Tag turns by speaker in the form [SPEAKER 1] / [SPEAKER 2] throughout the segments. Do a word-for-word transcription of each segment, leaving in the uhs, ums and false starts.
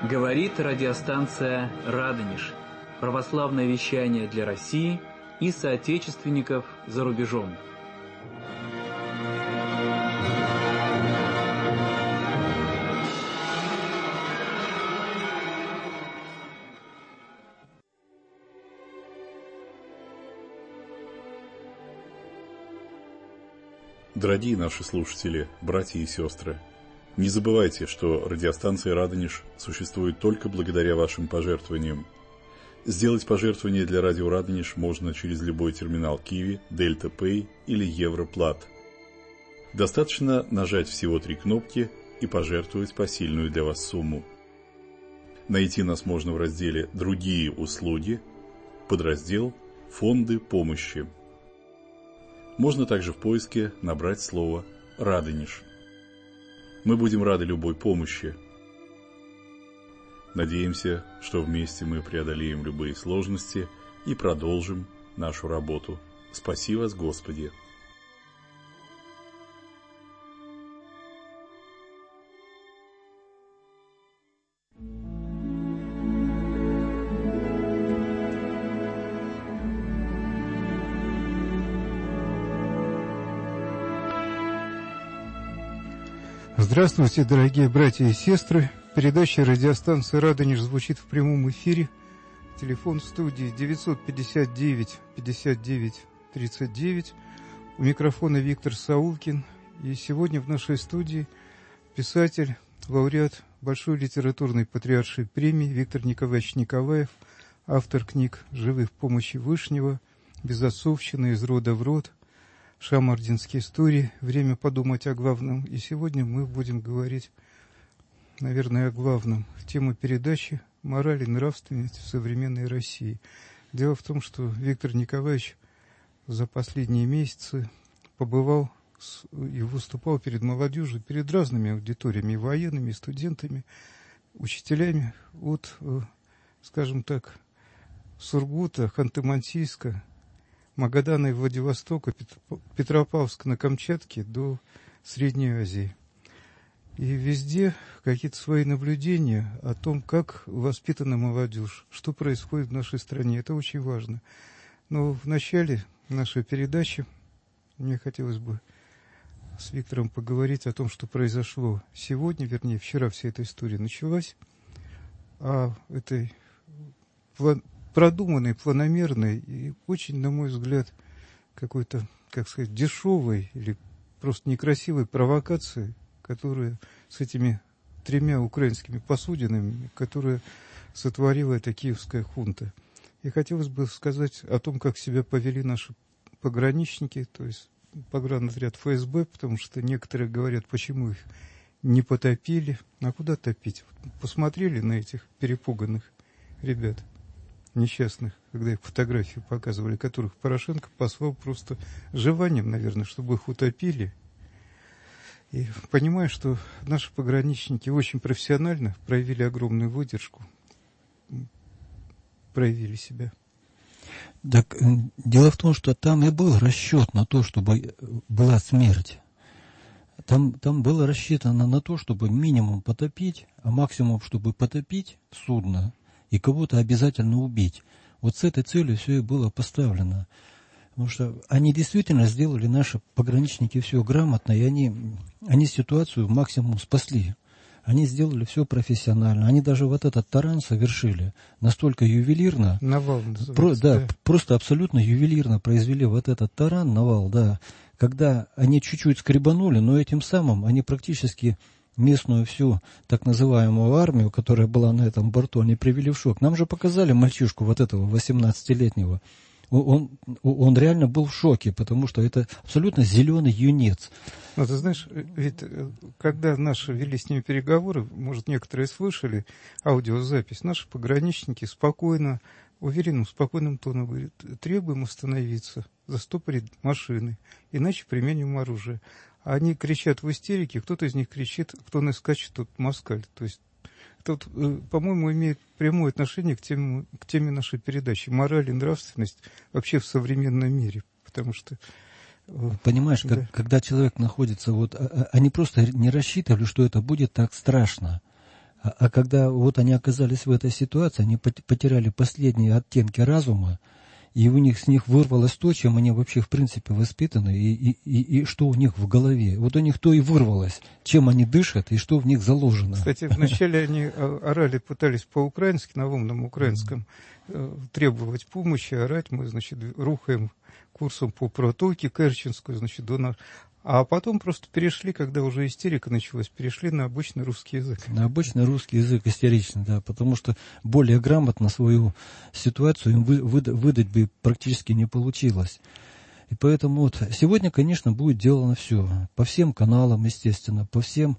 [SPEAKER 1] Говорит радиостанция «Радонеж». Православное вещание для России и соотечественников за рубежом.
[SPEAKER 2] Дорогие наши слушатели, братья и сестры, не забывайте, что радиостанция «Радонеж» существует только благодаря вашим пожертвованиям. Сделать пожертвование для радио «Радонеж» можно через любой терминал Киви, Дельта Пэй или Европлат. Достаточно нажать всего три кнопки и пожертвовать посильную для вас сумму. Найти нас можно в разделе «Другие услуги», подраздел «Фонды помощи». Можно также в поиске набрать слово «Радонеж». Мы будем рады любой помощи. Надеемся, что вместе мы преодолеем любые сложности и продолжим нашу работу. Спаси вас, Господи!
[SPEAKER 3] Здравствуйте, дорогие братья и сестры. Передача радиостанции «Радонеж» звучит в прямом эфире. Телефон в студии девятьсот пятьдесят девять пятьдесят девять тридцать девять. У микрофона Виктор Саулкин. И сегодня в нашей студии писатель, лауреат Большой литературной патриаршей премии Виктор Николаевич Николаев, автор книг «Живы в помощи Вышнего», «Безотцовщина из рода в род», «Шамардинские истории», «Время подумать о главном». И сегодня мы будем говорить, наверное, о главном. Тема передачи «Мораль и нравственность в современной России». Дело в том, что Виктор Николаевич за последние месяцы побывал и выступал перед молодежью, перед разными аудиториями, военными, студентами, учителями от, скажем так, Сургута, Ханты-Мансийска, Магадана и Владивостока, Петропавловска на Камчатке до Средней Азии. И везде какие-то свои наблюдения о том, как воспитана молодежь, что происходит в нашей стране. Это очень важно. Но в начале нашей передачи мне хотелось бы с Виктором поговорить о том, что произошло сегодня, вернее, вчера вся эта история началась, о этой продуманной, планомерной и очень, на мой взгляд, какой-то, как сказать, дешевой или просто некрасивой провокации, которая с этими тремя украинскими посудинами, которая сотворила эта киевская хунта. И хотелось бы сказать о том, как себя повели наши пограничники, то есть погранотряд эф эс бэ, потому что некоторые говорят, почему их не потопили. А куда топить? Посмотрели на этих перепуганных ребят несчастных, когда их фотографии показывали, которых Порошенко послал просто живанием, наверное, чтобы их утопили. И понимаю, что наши пограничники очень профессионально проявили огромную выдержку, проявили себя.
[SPEAKER 4] Так дело в том, что там и был расчет на то, чтобы была смерть. Там, там было рассчитано на то, чтобы минимум потопить, а максимум, чтобы потопить судно и кого-то обязательно убить. Вот с этой целью все и было поставлено. Потому что они действительно сделали, наши пограничники, все грамотно, и они, они ситуацию максимум спасли. Они сделали все профессионально. Они даже вот этот таран совершили настолько ювелирно.
[SPEAKER 3] Навал
[SPEAKER 4] про, да,
[SPEAKER 3] да,
[SPEAKER 4] просто абсолютно ювелирно произвели вот этот таран, навал, да. Когда они чуть-чуть скребанули, но этим самым они практически местную всю так называемую армию, которая была на этом борту, они привели в шок. Нам же показали мальчишку вот этого восемнадцатилетнего. Он, он реально был в шоке, потому что это абсолютно зеленый юнец.
[SPEAKER 3] Ну, ты знаешь, ведь когда наши вели с ними переговоры, может, некоторые слышали аудиозапись, наши пограничники спокойно, уверенным, спокойным тоном говорят, требуем остановиться, застопорить машины, иначе применим оружие. Они кричат в истерике, кто-то из них кричит, кто наскачет, тот москаль. То есть, тут, по-моему, имеет прямое отношение к теме, к теме нашей передачи. Мораль и нравственность вообще в современном мире. Потому что...
[SPEAKER 4] Понимаешь,
[SPEAKER 3] да.
[SPEAKER 4] как, когда человек находится... вот, они просто не рассчитывали, что это будет так страшно. А, а когда вот они оказались в этой ситуации, они потеряли последние оттенки разума, и у них с них вырвалось то, чем они вообще в принципе воспитаны, и, и, и, и что у них в голове. Вот у них то и вырвалось, чем они дышат, и что в них заложено.
[SPEAKER 3] Кстати, вначале они орали, пытались по-украински, на умном украинском, требовать помощи, орать. Мы, значит, рухаем курсом по протоке Керченскую, значит, до нас. А потом просто перешли, когда уже истерика началась, перешли на обычный русский язык.
[SPEAKER 4] На обычный русский язык истеричный, да, потому что более грамотно свою ситуацию им вы, выда, выдать бы практически не получилось. И поэтому вот сегодня, конечно, будет сделано все. По всем каналам, естественно, по всем,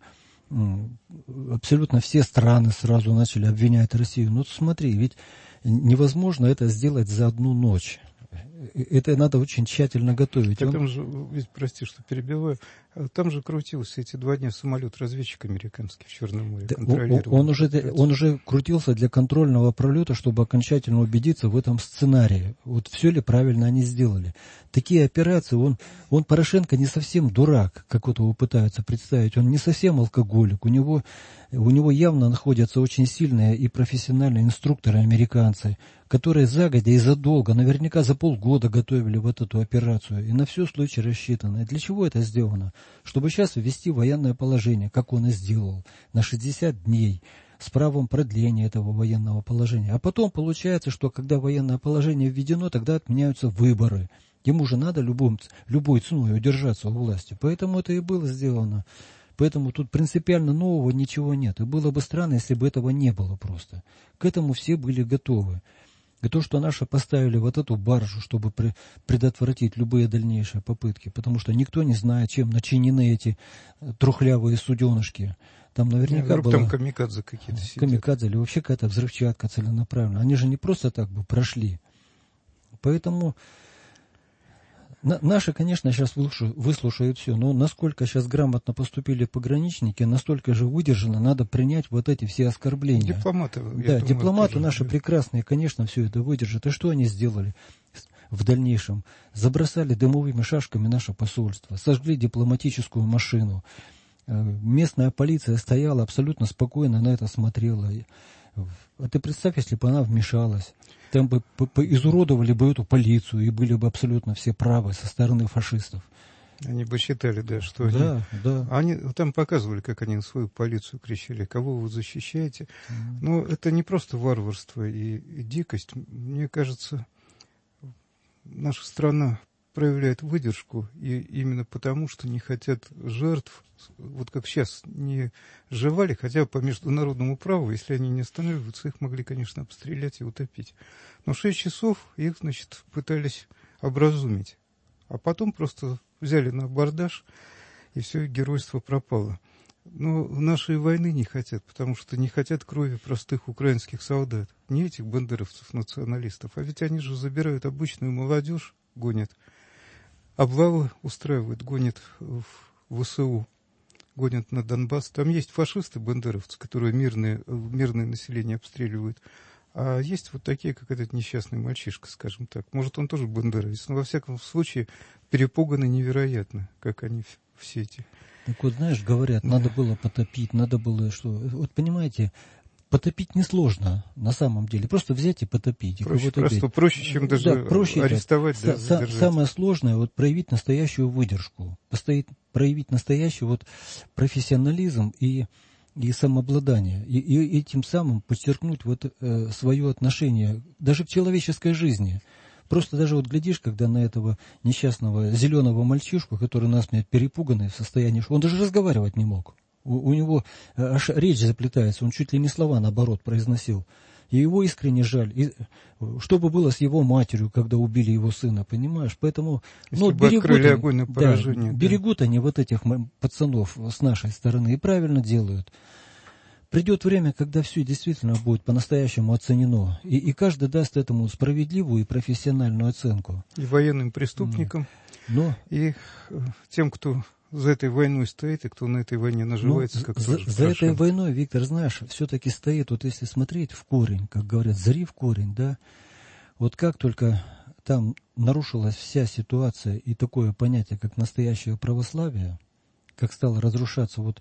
[SPEAKER 4] абсолютно все страны сразу начали обвинять Россию. Ну, смотри, ведь невозможно это сделать за одну ночь. Это надо очень тщательно готовить.
[SPEAKER 3] А
[SPEAKER 4] Он...
[SPEAKER 3] там же, прости, что перебиваю, там же крутился эти два дня самолет-разведчик американский в Черном море.
[SPEAKER 4] Да, он, он, уже, он уже крутился для контрольного пролета, чтобы окончательно убедиться в этом сценарии. Вот все ли правильно они сделали. Такие операции, он, он Порошенко не совсем дурак, как вот его пытаются представить. Он не совсем алкоголик. У него, у него явно находятся очень сильные и профессиональные инструкторы-американцы, которые загодя и задолго, наверняка за полгода готовили вот эту операцию. И на все случаи рассчитано. И для чего это сделано? Чтобы сейчас ввести военное положение, как он и сделал, на шестьдесят дней, с правом продления этого военного положения. А потом получается, что когда военное положение введено, тогда отменяются выборы. Ему же надо любым, любой ценой удержаться у власти. Поэтому это и было сделано. Поэтому тут принципиально нового ничего нет. И было бы странно, если бы этого не было просто. К этому все были готовы. И то, что наши поставили вот эту баржу, чтобы предотвратить любые дальнейшие попытки, потому что никто не знает, чем начинены эти трухлявые суденышки. Там наверняка
[SPEAKER 3] было... Там камикадзе какие-то сидят.
[SPEAKER 4] Камикадзе или вообще какая-то взрывчатка целенаправленная. Они же не просто так бы прошли. Поэтому на, наши, конечно, сейчас выслушают, выслушают все, но насколько сейчас грамотно поступили пограничники, настолько же выдержано, надо принять вот эти все оскорбления.
[SPEAKER 3] Дипломаты.
[SPEAKER 4] Да,
[SPEAKER 3] думаю,
[SPEAKER 4] дипломаты
[SPEAKER 3] тоже,
[SPEAKER 4] наши
[SPEAKER 3] да.
[SPEAKER 4] прекрасные, конечно, все это выдержат. И что они сделали в дальнейшем? Забросали дымовыми шашками наше посольство, сожгли дипломатическую машину. Местная полиция стояла абсолютно спокойно, на это смотрела. А ты представь, если бы она вмешалась. Там бы изуродовали бы эту полицию и были бы абсолютно все правы со стороны фашистов.
[SPEAKER 3] Они бы считали, да, что
[SPEAKER 4] да,
[SPEAKER 3] они...
[SPEAKER 4] Да.
[SPEAKER 3] Они там показывали, как они на свою полицию кричали, кого вы защищаете. Mm. Но это не просто варварство и, и дикость. Мне кажется, наша страна проявляет выдержку, и именно потому, что не хотят жертв, вот как сейчас не сживали, хотя по международному праву, если они не останавливаются, их могли, конечно, обстрелять и утопить. Но шесть часов их, значит, пытались образумить, а потом просто взяли на абордаж, и все, геройство пропало. Но нашей войны не хотят, потому что не хотят крови простых украинских солдат, не этих бандеровцев-националистов, а ведь они же забирают обычную молодежь, гонят, облавы устраивают, гонят в ВСУ, гонят на Донбасс. Там есть фашисты-бандеровцы, которые мирное, мирное население обстреливают. А есть вот такие, как этот несчастный мальчишка, скажем так. Может, он тоже бандеровец, но во всяком случае перепуганы невероятно, как они все эти.
[SPEAKER 4] Так вот, знаешь, говорят, надо было потопить, надо было что... Вот понимаете... Потопить несложно, на самом деле. Просто взять и потопить. И
[SPEAKER 3] проще, просто проще, чем даже да, проще, арестовать. Да,
[SPEAKER 4] с- самое сложное, вот, проявить настоящую выдержку, постоять, проявить настоящий вот, профессионализм и, и самообладание. И, и, и тем самым подчеркнуть вот, э, свое отношение даже к человеческой жизни. Просто даже вот глядишь, когда на этого несчастного зеленого мальчишку, который насмерть перепуганный в состоянии, он даже разговаривать не мог. У, у него аж речь заплетается, он чуть ли не слова наоборот произносил. И его искренне жаль. И что бы было с его матерью, когда убили его сына, понимаешь? Поэтому
[SPEAKER 3] ну, берегут, они, огонь на поражение,
[SPEAKER 4] да,
[SPEAKER 3] да.
[SPEAKER 4] берегут они вот этих пацанов с нашей стороны и правильно делают. Придет время, когда все действительно будет по-настоящему оценено. И, и каждый даст этому справедливую и профессиональную оценку.
[SPEAKER 3] И военным преступникам,
[SPEAKER 4] Но...
[SPEAKER 3] и тем, кто... за этой войной стоит, и кто на этой войне наживается,
[SPEAKER 4] ну,
[SPEAKER 3] как
[SPEAKER 4] за,
[SPEAKER 3] тоже
[SPEAKER 4] за этой войной, Виктор, знаешь, все-таки стоит, вот если смотреть в корень, как говорят, зри в корень, да, вот как только там нарушилась вся ситуация и такое понятие, как настоящее православие, как стало разрушаться вот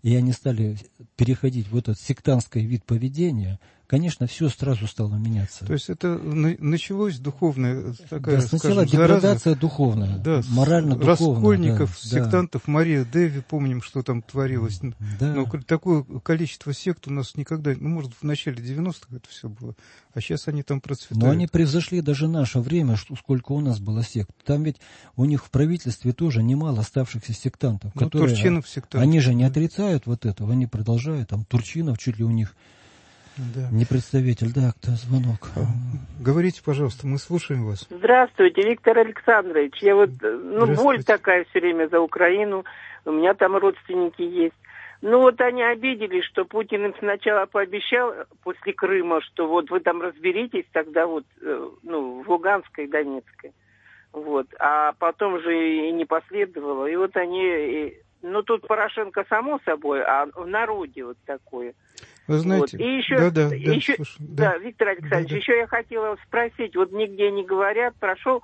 [SPEAKER 4] и они стали переходить в этот сектантский вид поведения, конечно, все сразу стало меняться.
[SPEAKER 3] То есть это началось духовная такая,
[SPEAKER 4] да, сначала
[SPEAKER 3] скажем,
[SPEAKER 4] деградация
[SPEAKER 3] зараза,
[SPEAKER 4] духовная,
[SPEAKER 3] да,
[SPEAKER 4] морально-духовная.
[SPEAKER 3] Раскольников,
[SPEAKER 4] да,
[SPEAKER 3] сектантов,
[SPEAKER 4] да.
[SPEAKER 3] Мария Деви, помним, что там творилось.
[SPEAKER 4] Да.
[SPEAKER 3] Но такое количество сект у нас никогда, ну, может, в начале девяностых это все было, а сейчас они там процветают.
[SPEAKER 4] Но они превзошли даже наше время, что, сколько у нас было сект. Там ведь у них в правительстве тоже немало оставшихся сектантов,
[SPEAKER 3] ну,
[SPEAKER 4] которые,
[SPEAKER 3] Турчинов сектантов.
[SPEAKER 4] Они же не отрицают вот этого, они продолжают, там Турчинов чуть ли у них
[SPEAKER 3] да.
[SPEAKER 4] не представитель. Да, кто звонок?
[SPEAKER 3] Говорите, пожалуйста, мы слушаем вас.
[SPEAKER 5] Здравствуйте, Виктор Александрович. Я вот, ну, боль такая все время за Украину. У меня там родственники есть. Ну, вот они обиделись, что Путин им сначала пообещал после Крыма, что вот вы там разберитесь тогда вот, ну, в Луганской и Донецкой. Вот. А потом же и не последовало. И вот они... Ну, тут Порошенко само собой, а в народе вот такое.
[SPEAKER 3] Вы знаете,
[SPEAKER 5] вот. И еще,
[SPEAKER 3] да, да,
[SPEAKER 5] еще,
[SPEAKER 3] да, слушай, да,
[SPEAKER 5] да, Виктор Александрович,
[SPEAKER 3] да, да.
[SPEAKER 5] еще я хотела спросить, вот нигде не говорят, прошел,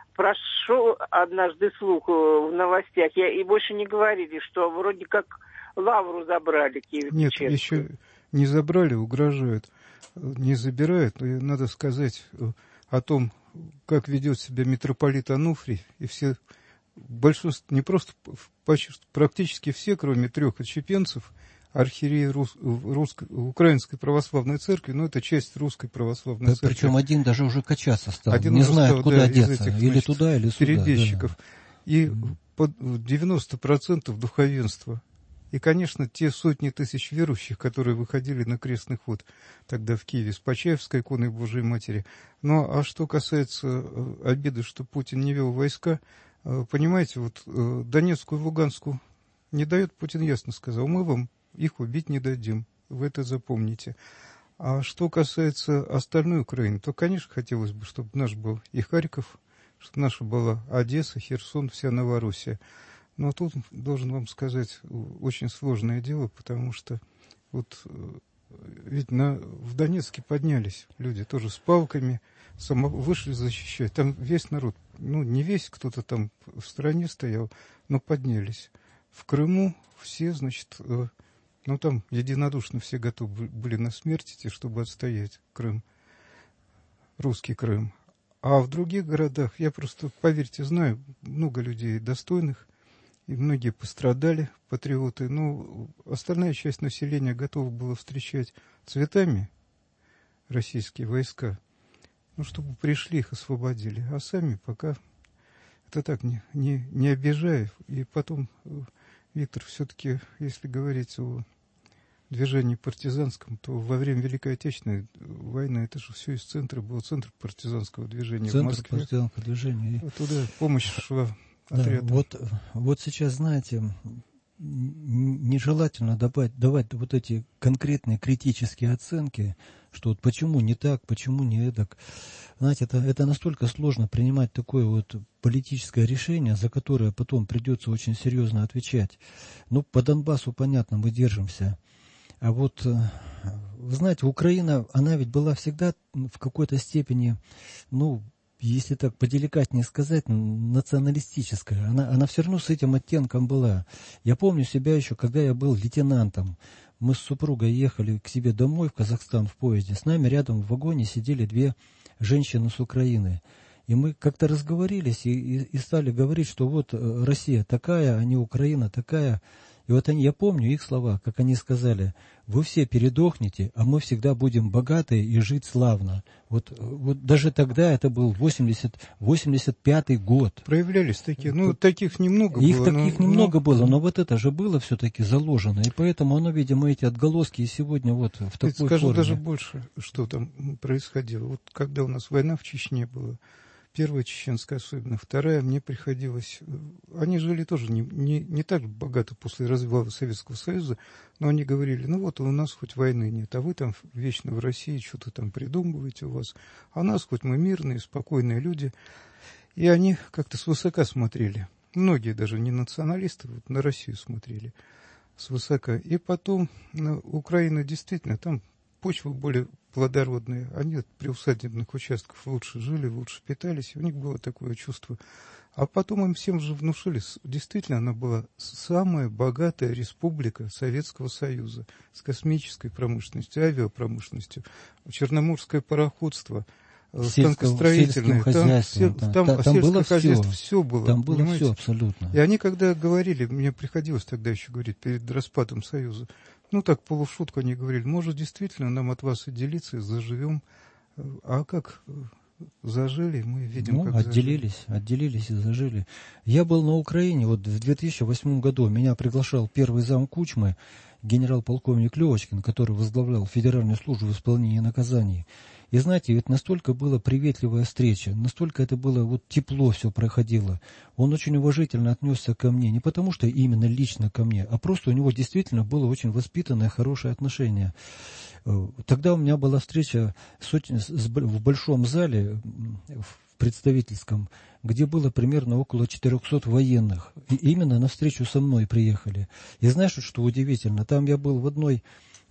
[SPEAKER 5] прошел однажды слух в новостях, я, и больше не говорили, что вроде как лавру забрали Киев-Печерскую.
[SPEAKER 3] Нет, еще не забрали, угрожают, не забирают, но надо сказать о том, как ведет себя митрополит Ануфрий, и все, большинство, не просто, почти, практически все, кроме трех отщепенцев, архиереи рус, русско, Украинской православной церкви, но это часть русской православной да, церкви.
[SPEAKER 4] Причем один даже уже качаться стал,
[SPEAKER 3] один
[SPEAKER 4] не знает,
[SPEAKER 3] стал,
[SPEAKER 4] куда
[SPEAKER 3] да,
[SPEAKER 4] деться,
[SPEAKER 3] этих,
[SPEAKER 4] или
[SPEAKER 3] значит,
[SPEAKER 4] туда, или сюда.
[SPEAKER 3] Перебежчиков. Да. И
[SPEAKER 4] mm.
[SPEAKER 3] под девяносто процентов духовенства. И, конечно, те сотни тысяч верующих, которые выходили на крестный ход тогда в Киеве с Почаевской иконой Божией Матери. Ну, а что касается обиды, что Путин не вел войска, понимаете, вот Донецкую и Луганскую не дает, Путин ясно сказал, мы вам их убить не дадим, вы это запомните. А что касается остальной Украины, то, конечно, хотелось бы, чтобы наш был и Харьков, чтобы наша была Одесса, Херсон, вся Новороссия. Но тут, должен вам сказать, очень сложное дело, потому что вот ведь на, в Донецке поднялись люди тоже с палками, само, вышли защищать. Там весь народ, ну не весь, кто-то там в стороне стоял, но поднялись. В Крыму все, значит, ну там единодушно все готовы были на смерть идти, чтобы отстоять Крым, русский Крым. А в других городах, я просто, поверьте, знаю много людей достойных, и многие пострадали, патриоты. Но остальная часть населения готова была встречать цветами российские войска, ну, чтобы пришли, их освободили. А сами пока это так, не, не, не обижая. И потом, Виктор, все-таки, если говорить о движении партизанском, то во время Великой Отечественной войны это же все из центра был, центр партизанского движения
[SPEAKER 4] центр
[SPEAKER 3] в Москве.
[SPEAKER 4] партизанского движения.
[SPEAKER 3] Туда помощь шла.
[SPEAKER 4] Да, вот, вот сейчас, знаете, нежелательно давать, давать вот эти конкретные критические оценки, что вот почему не так, почему не эдак. Знаете, это, это настолько сложно принимать такое вот политическое решение, за которое потом придется очень серьезно отвечать. Ну, по Донбассу, понятно, мы держимся. А вот, вы знаете, Украина, она ведь была всегда в какой-то степени, ну, если так поделикатнее сказать, националистическая. Она, она все равно с этим оттенком была. Я помню себя еще, когда я был лейтенантом. Мы с супругой ехали к себе домой в Казахстан в поезде. С нами рядом в вагоне сидели две женщины с Украины. И мы как-то разговорились и, и, и стали говорить, что вот Россия такая, а не Украина такая. И вот они, я помню их слова, как они сказали, вы все передохнете, а мы всегда будем богатые и жить славно. Вот, вот даже тогда это был восемьдесят, восемьдесят пятый год.
[SPEAKER 3] Проявлялись такие, ну, таких немного
[SPEAKER 4] их
[SPEAKER 3] было.
[SPEAKER 4] Таких
[SPEAKER 3] но,
[SPEAKER 4] немного
[SPEAKER 3] но...
[SPEAKER 4] было, но вот это же было все-таки заложено. И поэтому оно, видимо, эти отголоски и сегодня вот в такой форме.
[SPEAKER 3] Скажу даже больше, что там происходило. Вот когда у нас война в Чечне была, первая чеченская особенно, вторая, мне приходилось... Они жили тоже не, не, не так богато после развала Советского Союза, но они говорили, ну вот у нас хоть войны нет, а вы там вечно в России что-то там придумываете у вас, а у нас хоть мы мирные, спокойные люди. И они как-то свысока смотрели. Многие даже не националисты, вот на Россию смотрели свысока. И потом ну, Украина действительно, там почвы более плодородные, они при усадебных участках лучше жили, лучше питались, и у них было такое чувство А потом им всем же внушили, действительно, она была самая богатая республика Советского Союза с космической промышленностью, авиапромышленностью, черноморское пароходство, станкостроительное. Там, все, там, там, там сельское было хозяйство, все, все было.
[SPEAKER 4] Там было понимаете? Все абсолютно.
[SPEAKER 3] И они когда говорили, мне приходилось тогда еще говорить, перед распадом Союза, ну так полушутку они говорили, может действительно нам от вас отделиться и заживем. А как... Зажили, мы видим,
[SPEAKER 4] ну,
[SPEAKER 3] как
[SPEAKER 4] отделились,
[SPEAKER 3] зажили.
[SPEAKER 4] отделились и зажили. Я был на Украине, вот в две тысячи восьмом году меня приглашал первый зам Кучмы, генерал-полковник Левочкин, который возглавлял Федеральную службу исполнения наказаний. И знаете, ведь настолько была приветливая встреча, настолько это было вот тепло все проходило. Он очень уважительно отнесся ко мне, не потому что именно лично ко мне, а просто у него действительно было очень воспитанное, хорошее отношение. Тогда у меня была встреча с, с, в большом зале, в представительском, где было примерно около четырехсот военных. И именно на встречу со мной приехали. И знаешь, что удивительно? Там я был в одной...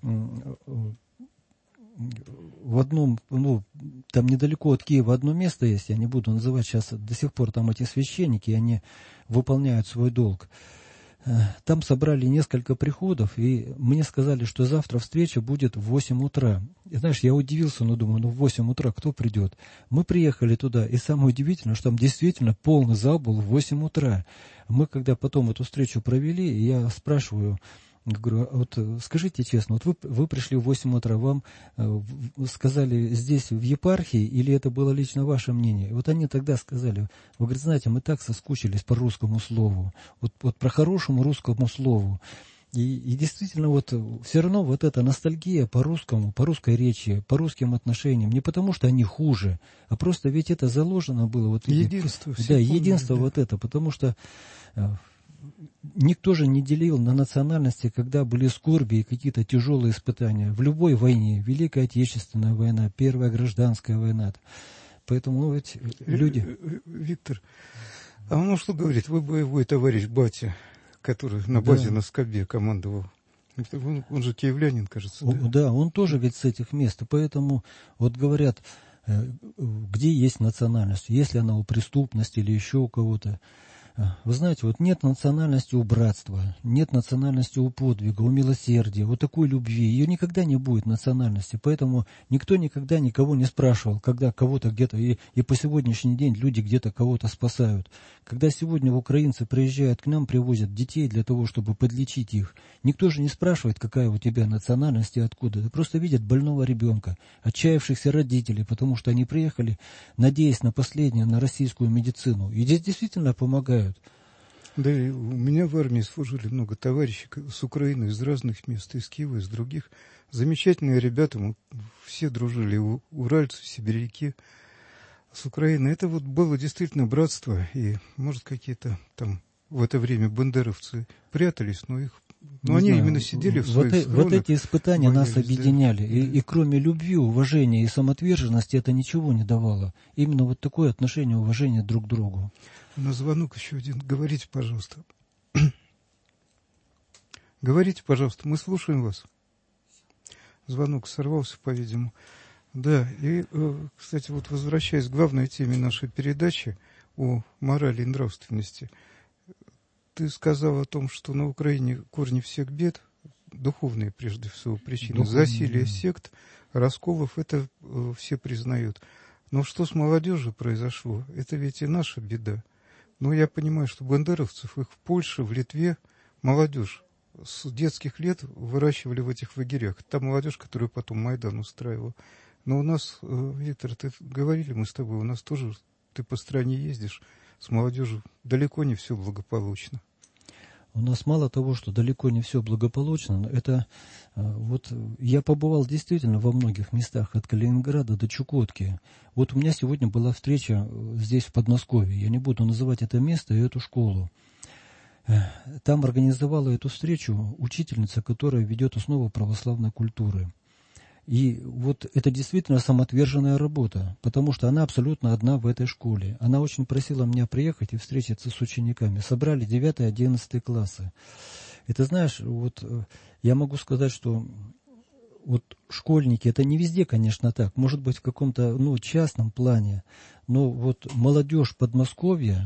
[SPEAKER 4] в одном, ну, там недалеко от Киева одно место есть, я не буду называть сейчас, до сих пор там эти священники, они выполняют свой долг. Там собрали несколько приходов, и мне сказали, что завтра встреча будет в восемь утра. И знаешь, я удивился, но думаю, ну в восемь утра кто придет? Мы приехали туда, и самое удивительное, что там действительно полный зал был в восемь утра. Мы когда потом эту встречу провели, я спрашиваю, говорю, вот скажите честно, вот вы, вы пришли в восемь утра, вам э, сказали здесь, в епархии, или это было лично ваше мнение? И вот они тогда сказали, вы, говорите, знаете, мы так соскучились по русскому слову, вот, вот про хорошему русскому слову. И, и действительно, вот все равно вот эта ностальгия по русскому, по русской речи, по русским отношениям, не потому что они хуже, а просто ведь это заложено было. Вот,
[SPEAKER 3] единство.
[SPEAKER 4] Да, единство да. Вот это, потому что... Никто же не делил на национальности, когда были скорби и какие-то тяжелые испытания. В любой войне, Великая Отечественная война, Первая гражданская война. Поэтому ну, ведь люди...
[SPEAKER 3] Виктор, а он что говорит? Вы боевой товарищ батя, который на базе да. на Скобе командовал. Он, он же киевлянин, кажется.
[SPEAKER 4] Да? да, он тоже ведь с этих мест. Поэтому вот говорят, где есть национальность, есть ли она у преступности или еще у кого-то. Вы знаете, вот нет национальности у братства, нет национальности у подвига, у милосердия, у такой любви. Ее никогда не будет национальности. Поэтому никто никогда никого не спрашивал, когда кого-то где-то, и, и по сегодняшний день люди где-то кого-то спасают. Когда сегодня украинцы приезжают к нам, привозят детей для того, чтобы подлечить их, никто же не спрашивает, какая у тебя национальность и откуда. Просто видят больного ребенка, отчаявшихся родителей, потому что они приехали, надеясь на последнее, на российскую медицину. И здесь действительно помогают.
[SPEAKER 3] Да, и у меня в армии служили много товарищей с Украины, из разных мест, из Киева, из других. Замечательные ребята, мы все дружили, уральцы, сибиряки с Украины. Это вот было действительно братство, и, может, какие-то там в это время бандеровцы прятались, но их... Но не они знаю, именно сидели в своих
[SPEAKER 4] вот,
[SPEAKER 3] сторонах.
[SPEAKER 4] Вот эти испытания нас объединяли.
[SPEAKER 3] Да.
[SPEAKER 4] И, и кроме любви, уважения и самоотверженности это ничего не давало. Именно вот такое отношение, уважение друг к другу.
[SPEAKER 3] На звонок еще один. Говорите, пожалуйста. Говорите, пожалуйста, мы слушаем вас. Звонок сорвался, по-видимому. Да, и, кстати, вот возвращаясь к главной теме нашей передачи о морали и нравственности, ты сказал о том, что на Украине корни всех бед, духовные прежде всего причины, духовные. Засилие сект, расколов, это э, все признают. Но что с молодежью произошло, это ведь и наша беда. Но я понимаю, что бандеровцев, их в Польше, в Литве, молодежь с детских лет выращивали в этих лагерях. Та молодежь, которую потом Майдан устраивал. Но у нас, э, Виктор, ты говорили мы с тобой, у нас тоже, ты по стране ездишь, с молодежью далеко не все благополучно.
[SPEAKER 4] У нас мало того, что далеко не все благополучно, но это вот я побывал действительно во многих местах, от Калининграда до Чукотки. Вот у меня сегодня была встреча здесь, в Подмосковье. Я не буду называть это место и эту школу. Там организовала эту встречу учительница, которая ведет основу православной культуры. И вот это действительно самоотверженная работа, потому что она абсолютно одна в этой школе. Она очень просила меня приехать и встретиться с учениками. Собрали девятый одиннадцатый классы. И ты знаешь, вот я могу сказать, что вот школьники, это не везде, конечно, так, может быть, в каком-то ну, частном плане, но вот молодежь Подмосковья,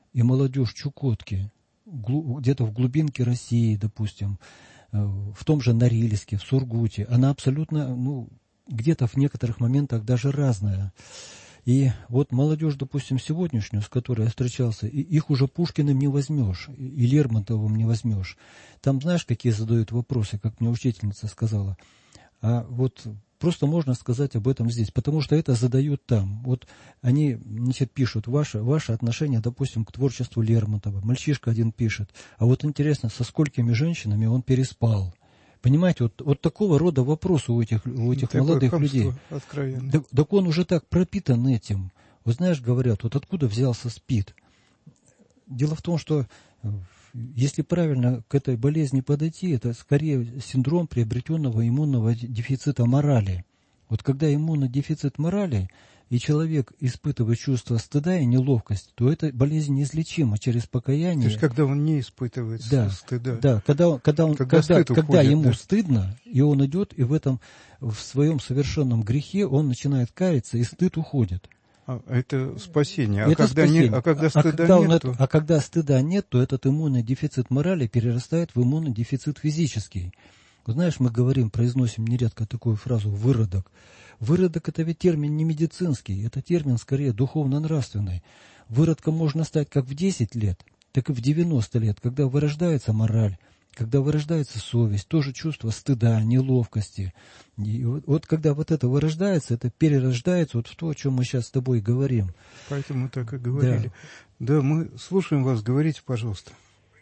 [SPEAKER 4] и молодежь Чукотки, где-то в глубинке России, допустим, в том же Норильске, в Сургуте, она абсолютно, ну, где-то в некоторых моментах даже разная. И вот молодежь, допустим, сегодняшнюю, с которой я встречался, их уже Пушкиным не возьмешь, и Лермонтовым не возьмешь. Там знаешь, какие задают вопросы, как мне учительница сказала. А вот просто можно сказать об этом здесь, потому что это задают там. Вот они, значит, пишут ваше, ваше отношение, допустим, к творчеству Лермонтова. Мальчишка один пишет. А вот интересно, со сколькими женщинами он переспал. Понимаете, вот, вот такого рода вопросы у этих, у этих молодых людей. Так, так он уже так пропитан этим. Вот знаешь, говорят, вот откуда взялся СПИД? Дело в том, что если правильно к этой болезни подойти, это скорее синдром приобретенного иммунного дефицита морали. Вот когда иммунный дефицит морали, и человек испытывает чувство стыда и неловкости, то эта болезнь неизлечима через покаяние.
[SPEAKER 3] То есть, когда он не испытывает
[SPEAKER 4] да,
[SPEAKER 3] стыда.
[SPEAKER 4] Да, когда, когда, он, когда, когда, когда уходит, ему да. стыдно, и он идет, и в этом, в своем совершенном грехе он начинает каяться, и стыд уходит.
[SPEAKER 3] А, это спасение. А,
[SPEAKER 4] это
[SPEAKER 3] когда,
[SPEAKER 4] спасение.
[SPEAKER 3] Не, а когда
[SPEAKER 4] а,
[SPEAKER 3] стыда
[SPEAKER 4] а когда
[SPEAKER 3] нет,
[SPEAKER 4] это,
[SPEAKER 3] то...
[SPEAKER 4] а когда стыда нет, то этот иммунный дефицит морали перерастает в иммунный дефицит физический. Вот знаешь, мы говорим, произносим нередко такую фразу «выродок». Выродок – это ведь термин не медицинский, это термин скорее духовно-нравственный. Выродком можно стать как в десять лет, так и в девяносто лет, когда вырождается мораль, когда вырождается совесть, тоже чувство стыда, неловкости. И вот, вот когда вот это вырождается, это перерождается вот в то, о чем мы сейчас с тобой говорим.
[SPEAKER 3] Поэтому мы так и говорили. Да, да, мы слушаем вас, говорите, пожалуйста.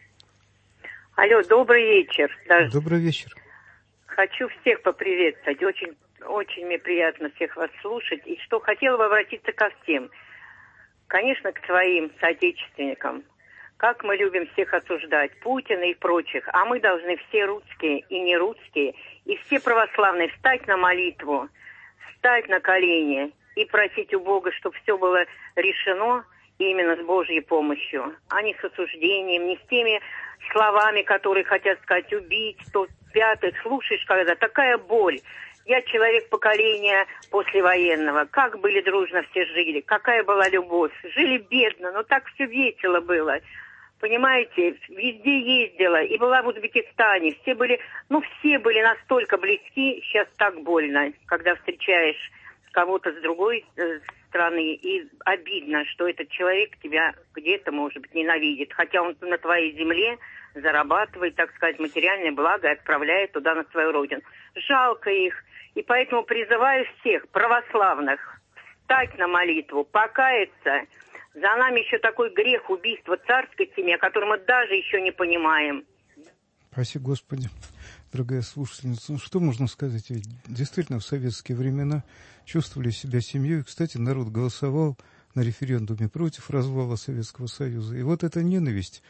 [SPEAKER 6] Алло, добрый вечер. Даже.
[SPEAKER 3] Добрый вечер.
[SPEAKER 6] Хочу всех поприветствовать. Очень, очень мне приятно всех вас слушать. И что хотела бы обратиться ко всем. Конечно, к своим соотечественникам. Как мы любим всех осуждать, Путина и прочих. А мы должны все русские и не русские, и все православные встать на молитву, встать на колени и просить у Бога, чтобы все было решено именно с Божьей помощью, а не с осуждением, не с теми словами, которые хотят сказать убить, то пятое. Слушаешь, когда такая боль. Я человек поколения послевоенного. Как были дружно все жили, какая была любовь. Жили бедно, но так все весело было. Понимаете, везде ездила, и была в Узбекистане. Все были, ну все были настолько близки, сейчас так больно, когда встречаешь кого-то с другой э, страны, и обидно, что этот человек тебя где-то, может быть, ненавидит. Хотя он на твоей земле зарабатывает, так сказать, материальное благо и отправляет туда, на свою родину. Жалко их. И поэтому призываю всех православных встать на молитву, покаяться. За нами еще такой грех убийства царской семьи, который мы даже еще не понимаем.
[SPEAKER 3] Спасибо, Господи. Дорогая слушательница, ну что можно сказать? Ведь действительно в советские времена чувствовали себя семьей. Кстати, народ голосовал на референдуме против развала Советского Союза. И вот эта ненависть,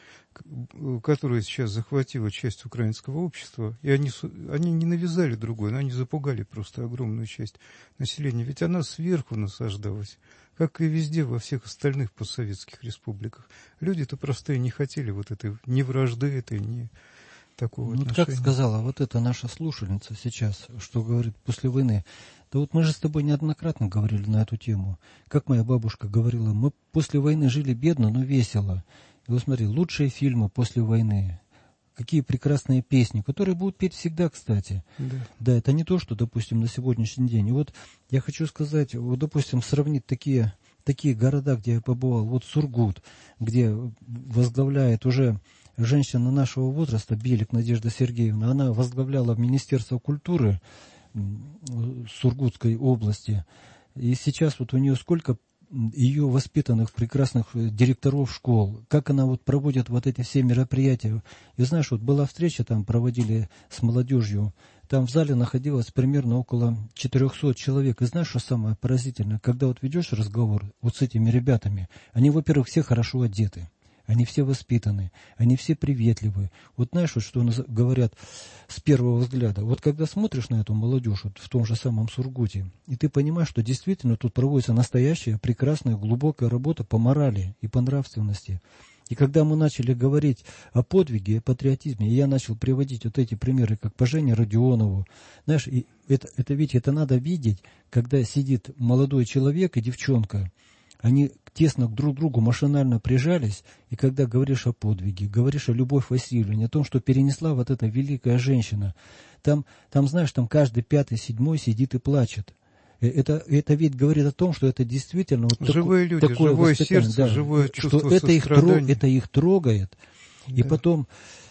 [SPEAKER 3] которая сейчас захватила часть украинского общества, и они, они не навязали другой, но они запугали просто огромную часть населения. Ведь она сверху насаждалась, как и везде, во всех остальных постсоветских республиках. Люди-то простые не хотели вот этой ни вражды этой, ни такого
[SPEAKER 4] ну,
[SPEAKER 3] отношения.
[SPEAKER 4] Как сказала вот эта наша слушательница сейчас, что говорит после войны, да вот мы же с тобой неоднократно говорили на эту тему. Как моя бабушка говорила, мы после войны жили бедно, но весело. И вот смотри, лучшие фильмы после войны, какие прекрасные песни, которые будут петь всегда, кстати. Да. Да, это не то, что, допустим, на сегодняшний день. И вот я хочу сказать, вот, допустим, сравнить такие, такие города, где я побывал. Вот Сургут, где возглавляет уже женщина нашего возраста, Белик Надежда Сергеевна. Она возглавляла Министерство культуры Сургутской области. И сейчас вот у нее сколько ее воспитанных прекрасных директоров школ, как она вот проводит вот эти все мероприятия. И знаешь, вот была встреча, там проводили с молодежью, там в зале находилось примерно около четырехсот человек. И знаешь, что самое поразительное? Когда вот ведешь разговор вот с этими ребятами, они, во-первых, все хорошо одеты. Они все воспитаны, они все приветливые. Вот знаешь, вот что говорят с первого взгляда. Вот когда смотришь на эту молодежь вот в том же самом Сургуте, и ты понимаешь, что действительно тут проводится настоящая, прекрасная, глубокая работа по морали и по нравственности. И когда мы начали говорить о подвиге, о патриотизме, и я начал приводить вот эти примеры, как по Жене Родионову, знаешь, и это, это ведь это надо видеть, когда сидит молодой человек и девчонка, они тесно друг к другу машинально прижались, и когда говоришь о подвиге, говоришь о Любовь Васильевне, о том, что перенесла вот эта великая женщина, там, там знаешь, там каждый пятый, седьмой сидит и плачет. Это, это ведь говорит о том, что это действительно вот
[SPEAKER 3] живые
[SPEAKER 4] тако,
[SPEAKER 3] люди,
[SPEAKER 4] такое
[SPEAKER 3] живое
[SPEAKER 4] воспитание,
[SPEAKER 3] сердце,
[SPEAKER 4] да,
[SPEAKER 3] живое чувство
[SPEAKER 4] что это их, трог, это их трогает.
[SPEAKER 3] Да.
[SPEAKER 4] И потом,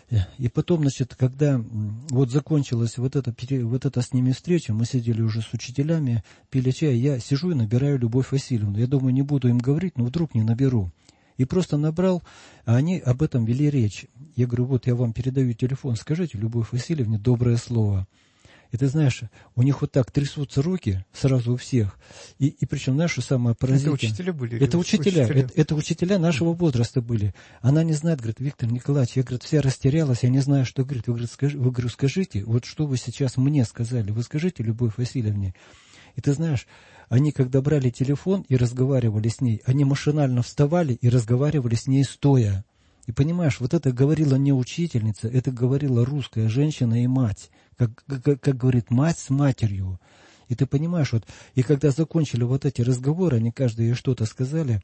[SPEAKER 4] и потом, значит, когда вот закончилась вот эта, вот эта с ними встреча, мы сидели уже с учителями, пили чай, я сижу и набираю Любовь Васильевну. Я думаю, не буду им говорить, но вдруг не наберу. И просто набрал, а они об этом вели речь. Я говорю, вот я вам передаю телефон, скажите Любовь Васильевне доброе слово. И ты знаешь, у них вот так трясутся руки сразу у всех. И, и причем, знаешь, что самое поразительное?
[SPEAKER 3] Это учителя были?
[SPEAKER 4] Это учителя,
[SPEAKER 3] учителя.
[SPEAKER 4] Это, это учителя нашего возраста были. Она не знает, говорит, Виктор Николаевич, я, говорит, вся растерялась, я не знаю, что говорит. Вы, говорит, скажи, вы, говорю, скажите, вот что вы сейчас мне сказали, вы скажите Любовь Васильевне. И ты знаешь, они, когда брали телефон и разговаривали с ней, они машинально вставали и разговаривали с ней стоя. И понимаешь, вот это говорила не учительница, это говорила русская женщина и мать. Как, как, как говорит мать с матерью. И ты понимаешь, вот, и когда закончили вот эти разговоры, они каждый ей что-то сказали.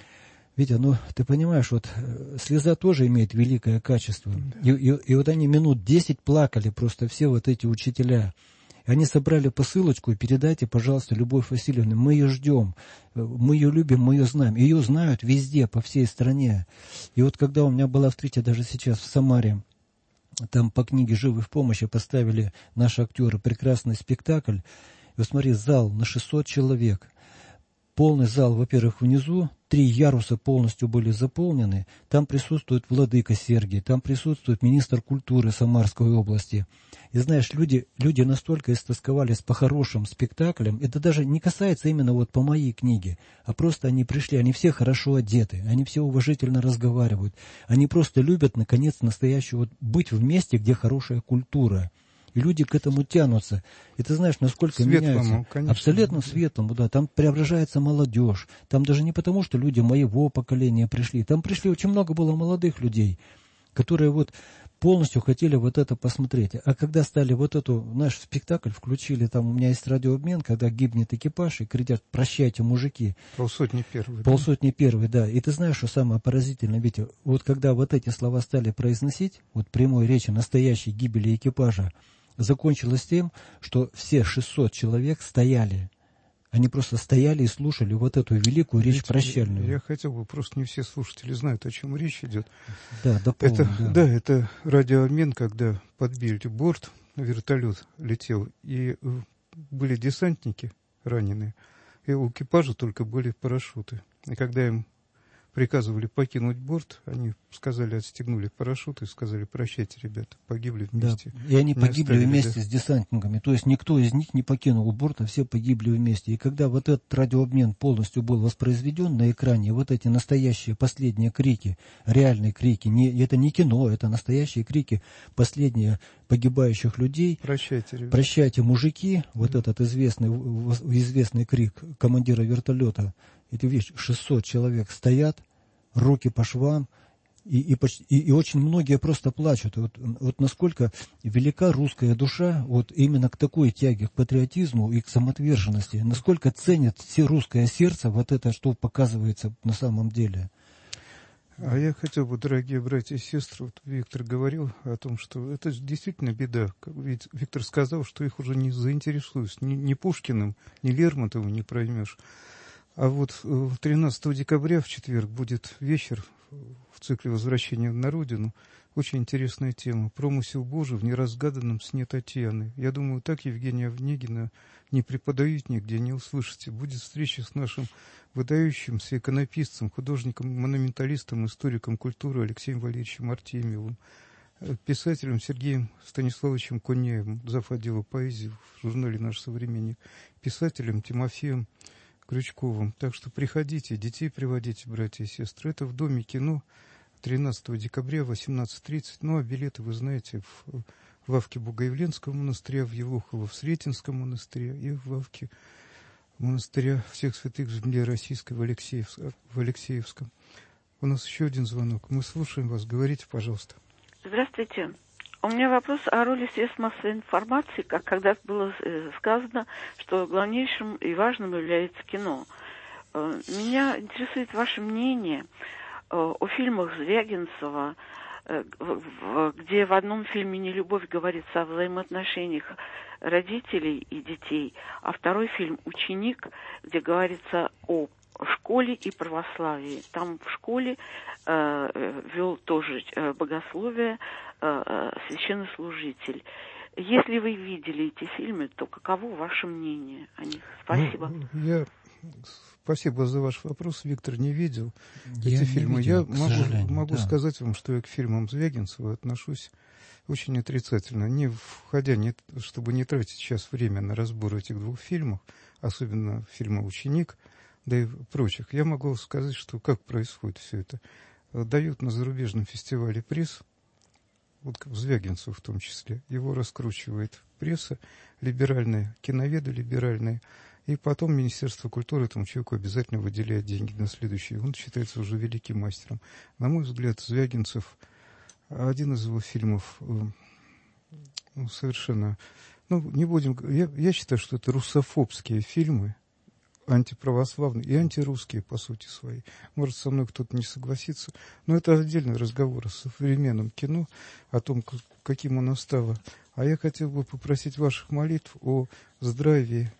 [SPEAKER 4] Витя, ну, ты понимаешь, вот, слеза тоже имеет великое качество. И, и, и вот они минут десять плакали просто все вот эти учителя. Они собрали посылочку и передайте, пожалуйста, Любовь Васильевне, мы ее ждем, мы ее любим, мы ее знаем. Ее знают везде, по всей стране. И вот когда у меня была встреча даже сейчас в Самаре, там по книге «Живы в помощи» поставили наши актеры прекрасный спектакль. И вот смотри, зал на шестьсот человек. Полный зал, во-первых, внизу, три яруса полностью были заполнены. Там присутствует владыка Сергий, там присутствует министр культуры Самарской области. И знаешь, люди, люди настолько истосковались по хорошим спектаклям, это даже не касается именно вот по моей книге, а просто они пришли, они все хорошо одеты, они все уважительно разговаривают, они просто любят, наконец, настоящую вот быть в месте, где хорошая культура. И люди к этому тянутся. И ты знаешь, насколько
[SPEAKER 3] светлому,
[SPEAKER 4] меняется.
[SPEAKER 3] Конечно,
[SPEAKER 4] абсолютно
[SPEAKER 3] да.
[SPEAKER 4] светлому, да. Там преображается молодежь. Там даже не потому, что люди моего поколения пришли. Там пришли очень много было молодых людей, которые вот полностью хотели вот это посмотреть. А когда стали вот эту, наш спектакль включили, там у меня есть радиообмен, когда гибнет экипаж, и кричат: прощайте, мужики.
[SPEAKER 3] Полсотни первый.
[SPEAKER 4] Полсотни да? первый, да. И ты знаешь, что самое поразительное, Витя, вот когда вот эти слова стали произносить, вот прямой речи настоящей гибели экипажа, закончилось тем, что все шестьсот человек стояли. Они просто стояли и слушали вот эту великую речь прощальную.
[SPEAKER 3] Я хотел бы, просто не все слушатели знают, о чем речь идет.
[SPEAKER 4] Да, дополним,
[SPEAKER 3] это,
[SPEAKER 4] да.
[SPEAKER 3] да, это радиообмен, когда подбили борт, вертолет летел, и были десантники раненые, и у экипажа только были парашюты. И когда им приказывали покинуть борт, они сказали, отстегнули парашюты и сказали: прощайте, ребята, погибли вместе.
[SPEAKER 4] Да. И они
[SPEAKER 3] не
[SPEAKER 4] погибли
[SPEAKER 3] оставили,
[SPEAKER 4] вместе
[SPEAKER 3] да.
[SPEAKER 4] с десантниками. То есть никто из них не покинул борт, а все погибли вместе. И когда вот этот радиообмен полностью был воспроизведен на экране, вот эти настоящие последние крики, реальные крики, не, это не кино, это настоящие крики, последние погибающих людей.
[SPEAKER 3] Прощайте, ребята.
[SPEAKER 4] Прощайте, мужики. Вот да. Этот известный, известный крик командира вертолета. И ты видишь, шестьсот человек стоят, руки по швам, и, и, почти, и, и очень многие просто плачут. Вот, вот насколько велика русская душа вот именно к такой тяге, к патриотизму и к самоотверженности. Насколько ценит все русское сердце вот это, что показывается на самом деле.
[SPEAKER 3] А я хотел бы, дорогие братья и сестры, вот Виктор говорил о том, что это действительно беда. Ведь Виктор сказал, что их уже не заинтересуешь. Ни, ни Пушкиным, ни Лермонтовым не проймешь. А вот тринадцатого декабря, в четверг, будет вечер в цикле «Возвращение на родину». Очень интересная тема. «Промысел Божий в неразгаданном сне Татьяны». Я думаю, так Евгения Онегина не преподают нигде, не услышите. Будет встреча с нашим выдающимся иконописцем, художником, монументалистом, историком культуры Алексеем Валерьевичем Артемьевым, писателем Сергеем Станиславовичем Коняевым, зав. Отдела поэзии в журнале «Наш современник», писателем Тимофеем Крючковым. Так что приходите, детей приводите, братья и сестры. Это в Доме кино тринадцатого декабря в восемнадцать тридцать. Ну, а билеты, вы знаете, в, в Авке Богоявленского монастыря, в Евлухово в Сретенском монастыре и в Авке монастыря всех святых в земле российской в, Алексеев, в Алексеевском. У нас еще один звонок. Мы слушаем вас. Говорите, пожалуйста.
[SPEAKER 7] Здравствуйте. У меня вопрос о роли средств массовой информации, как когда было сказано, что главнейшим и важным является кино. Меня интересует ваше мнение о фильмах Звягинцева, где в одном фильме «Нелюбовь» говорится о взаимоотношениях родителей и детей, а второй фильм «Ученик», где говорится о школе и православии. Там в школе э, вел тоже э, богословие э, священнослужитель. Если вы видели эти фильмы, то каково ваше мнение о них? Спасибо.
[SPEAKER 3] Ну, я... Спасибо за ваш вопрос. Виктор не видел
[SPEAKER 4] я
[SPEAKER 3] эти фильмы.
[SPEAKER 4] Видел,
[SPEAKER 3] я могу, могу
[SPEAKER 4] да.
[SPEAKER 3] сказать вам, что я к фильмам Звягинцева отношусь очень отрицательно. Не входя, не, чтобы не тратить сейчас время на разбор этих двух фильмов, особенно фильма «Ученик», да и прочих, я могу сказать, что как происходит все это. Дают на зарубежном фестивале приз, вот как Звягинцеву в том числе, его раскручивает пресса либеральная, киноведы либеральные, и потом Министерство культуры этому человеку обязательно выделяет деньги на следующий. Он считается уже великим мастером. На мой взгляд, Звягинцев, один из его фильмов, ну, совершенно... Ну, не будем... Я, я считаю, что это русофобские фильмы, антиправославные и антирусские, по сути своей. Может, со мной кто-то не согласится, но это отдельный разговор о современном кино, о том, каким оно стало. А я хотел бы попросить ваших молитв о здравии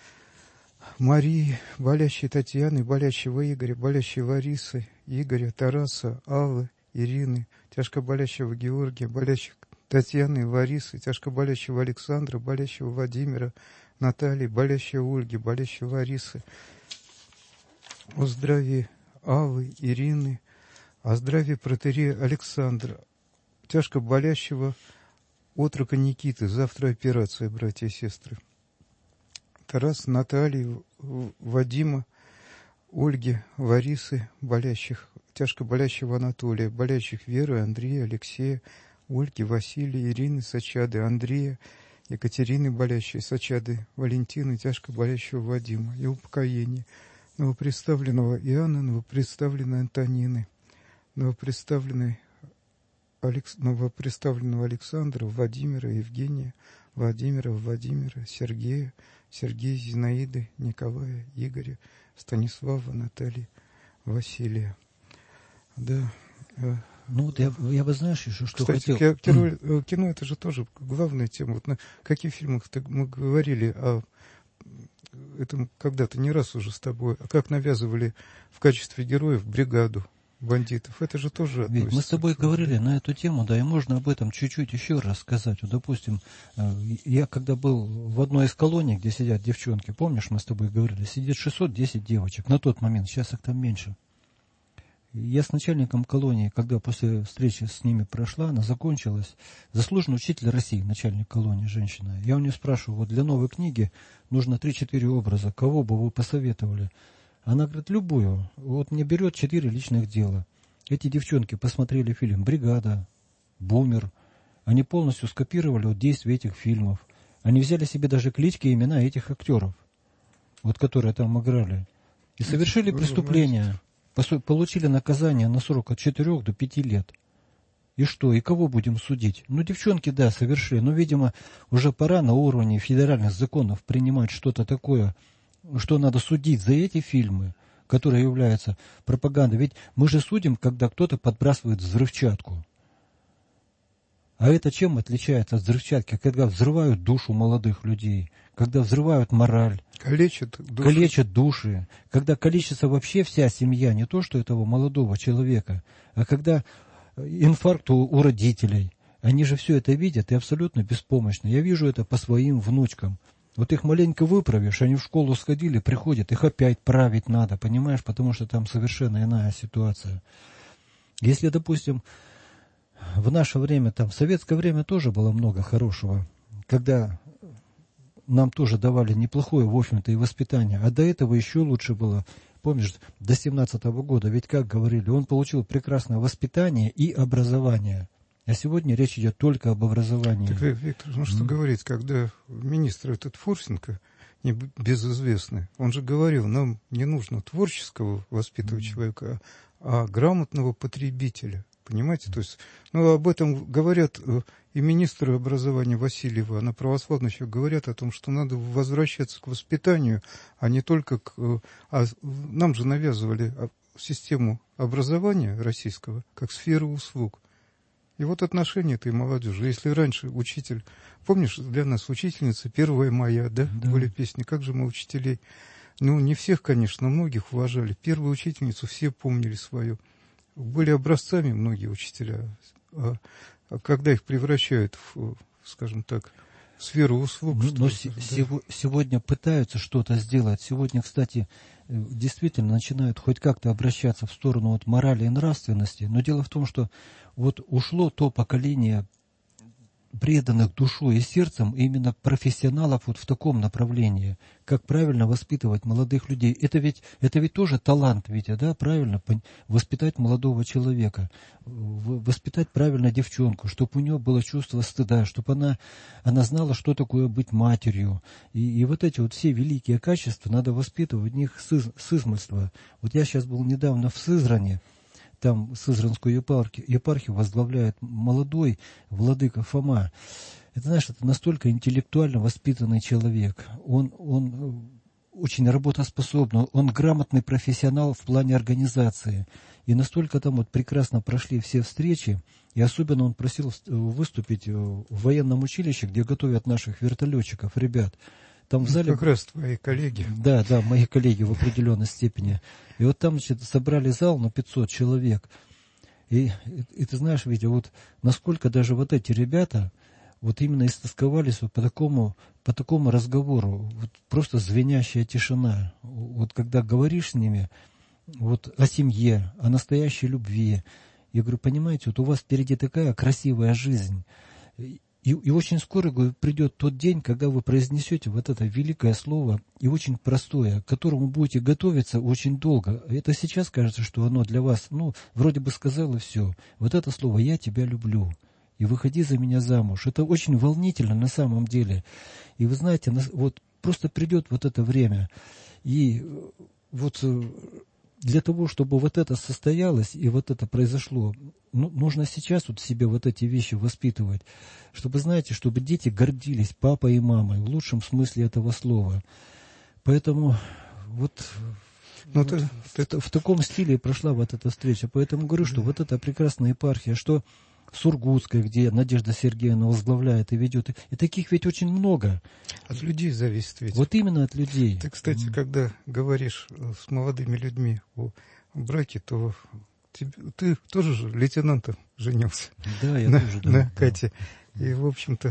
[SPEAKER 3] Марии, болящей Татьяны, болящего Игоря, болящей Ларисы, Игоря, Тараса, Аллы, Ирины, тяжко болящего Георгия, болящих Татьяны, Ларисы, тяжко болящего Александра, болящего Владимира, Натальи, болящего Ольги, болящего Ларисы, о здравии Аллы, Ирины, о здравии протоиерея Александра, тяжко болящего отрока Никиты, завтра операция, братья и сестры, Тарас, Натальи, Вадима, Ольги, Ларисы, болящих, тяжко болящего Анатолия, болящих Веры, Андрея, Алексея, Ольги, Василия, Ирины, Сачады, Андрея, Екатерины, болящей Сачады, Валентины, тяжко болящего Вадима, и упокоение новопредставленного Иоанна, новопредставленной Антонины, новопредставленной Алекс... новопредставленного Александра, Владимира, Евгения, Владимира, Владимира, Сергея, Сергея, Зинаиды, Николая, Игоря, Станислава, Натальи, Василия. Да.
[SPEAKER 4] Ну вот я, я бы, знаешь, еще что
[SPEAKER 3] Кстати,
[SPEAKER 4] хотел...
[SPEAKER 3] кино, кино это же тоже главная тема. Вот на каких фильмах мы говорили о этом когда-то не раз уже с тобой, а как навязывали в качестве героев бригаду бандитов. Это же тоже относится.
[SPEAKER 4] Ведь мы с тобой говорили на эту тему, да, и можно об этом чуть-чуть еще раз сказать. Вот, допустим, я когда был в одной из колоний, где сидят девчонки, помнишь, мы с тобой говорили, сидит шестьсот десять девочек на тот момент, сейчас их там меньше. Я с начальником колонии, когда после встречи с ними прошла, она закончилась, заслуженный учитель России, начальник колонии, женщина. Я у нее спрашиваю, вот для новой книги нужно три-четыре образа, кого бы вы посоветовали? Она говорит, любую. Вот мне берет четыре личных дела. Эти девчонки посмотрели фильм «Бригада», «Бумер». Они полностью скопировали вот действия этих фильмов. Они взяли себе даже клички и имена этих актеров, вот которые там играли. И совершили преступление. Получили наказание на срок от четырёх до пяти лет. И что, и кого будем судить? Ну, девчонки, да, совершили. Но, видимо, уже пора на уровне федеральных законов принимать что-то такое, что надо судить за эти фильмы, которые являются пропагандой. Ведь мы же судим, когда кто-то подбрасывает взрывчатку. А это чем отличается от взрывчатки? Когда взрывают душу молодых людей, когда взрывают мораль,
[SPEAKER 3] калечат души.
[SPEAKER 4] калечат души, когда калечится вообще вся семья, не то что этого молодого человека, а когда инфаркт у, у родителей. Они же все это видят и абсолютно беспомощны. Я вижу это по своим внучкам. Вот их маленько выправишь, они в школу сходили, приходят, их опять править надо, понимаешь, потому что там совершенно иная ситуация. Если, допустим, в наше время, там, в советское время тоже было много хорошего, когда нам тоже давали неплохое, в общем-то, и воспитание, а до этого еще лучше было, помнишь, до семнадцатого года, ведь как говорили, он получил прекрасное воспитание и образование. А сегодня речь идет только об образовании.
[SPEAKER 3] Так, Виктор, ну что mm. говорить, когда министр этот Фурсенко, безызвестный, он же говорил, нам не нужно творческого воспитывать mm. человека, а грамотного потребителя. Понимаете? То есть, ну, об этом говорят и министры образования Васильева, она православная еще говорят о том, что надо возвращаться к воспитанию, а не только к... А нам же навязывали систему образования российского как сферу услуг. И вот отношение этой молодежи. Если раньше учитель... Помнишь, для нас учительница первая моя, да?
[SPEAKER 4] Да.
[SPEAKER 3] Были песни. Как же мы учителей... Ну, не всех, конечно, многих уважали. Первую учительницу все помнили свою. Были образцами многие учителя. А, а когда их превращают в, скажем так, в сферу услуг...
[SPEAKER 4] Но,
[SPEAKER 3] что
[SPEAKER 4] но
[SPEAKER 3] это,
[SPEAKER 4] се-
[SPEAKER 3] да?
[SPEAKER 4] сего- сегодня пытаются что-то сделать. Сегодня, кстати, действительно начинают хоть как-то обращаться в сторону вот морали и нравственности. Но дело в том, что вот ушло то поколение преданных душой и сердцем именно профессионалов вот в таком направлении, как правильно воспитывать молодых людей. Это ведь, это ведь тоже талант, Витя, да, правильно воспитать молодого человека, воспитать правильно девчонку, чтобы у нее было чувство стыда, чтобы она, она знала, что такое быть матерью. И, и вот эти вот все великие качества надо воспитывать в них с, из, с измольства. Вот я сейчас был недавно в Сызрани. Там Сызранскую епархию, епархию возглавляет молодой владыка Фома. Это, знаешь, это настолько интеллектуально воспитанный человек. Он, он очень работоспособный, он грамотный профессионал в плане организации. И настолько там вот прекрасно прошли все встречи. И особенно он просил выступить в военном училище, где готовят наших вертолетчиков, ребят. Там в зале...
[SPEAKER 3] Как раз твои коллеги.
[SPEAKER 4] Да, да, мои коллеги в определенной степени. И вот там, значит, собрали зал на пятьсот человек. И, и, и ты знаешь, Витя, вот насколько даже вот эти ребята вот именно истосковались вот по такому, по такому разговору. Вот просто звенящая тишина. Вот когда говоришь с ними вот о семье, о настоящей любви. Я говорю, понимаете, вот у вас впереди такая красивая жизнь. И, и очень скоро, говорю, придет тот день, когда вы произнесете вот это великое слово, и очень простое, к которому будете готовиться очень долго. Это сейчас кажется, что оно для вас, ну, вроде бы сказал и все. Вот это слово «я тебя люблю», и «выходи за меня замуж». Это очень волнительно на самом деле. И вы знаете, вот просто придет вот это время, и вот... Для того, чтобы вот это состоялось и вот это произошло, ну, нужно сейчас вот себе вот эти вещи воспитывать, чтобы, знаете, чтобы дети гордились папой и мамой в лучшем смысле этого слова. Поэтому вот,
[SPEAKER 3] ну,
[SPEAKER 4] вот
[SPEAKER 3] ты,
[SPEAKER 4] в,
[SPEAKER 3] ты...
[SPEAKER 4] в таком стиле прошла вот эта встреча. Поэтому говорю, что вот эта прекрасная епархия, что Сургутская, где Надежда Сергеевна возглавляет и ведет. И таких ведь очень много.
[SPEAKER 3] От людей зависит ведь.
[SPEAKER 4] Вот именно от людей.
[SPEAKER 3] Ты, кстати, mm. когда говоришь с молодыми людьми о браке, то ты, ты тоже же лейтенантом женился.
[SPEAKER 4] Да, я
[SPEAKER 3] на,
[SPEAKER 4] тоже. Да,
[SPEAKER 3] на
[SPEAKER 4] да.
[SPEAKER 3] Кате. И, в общем-то,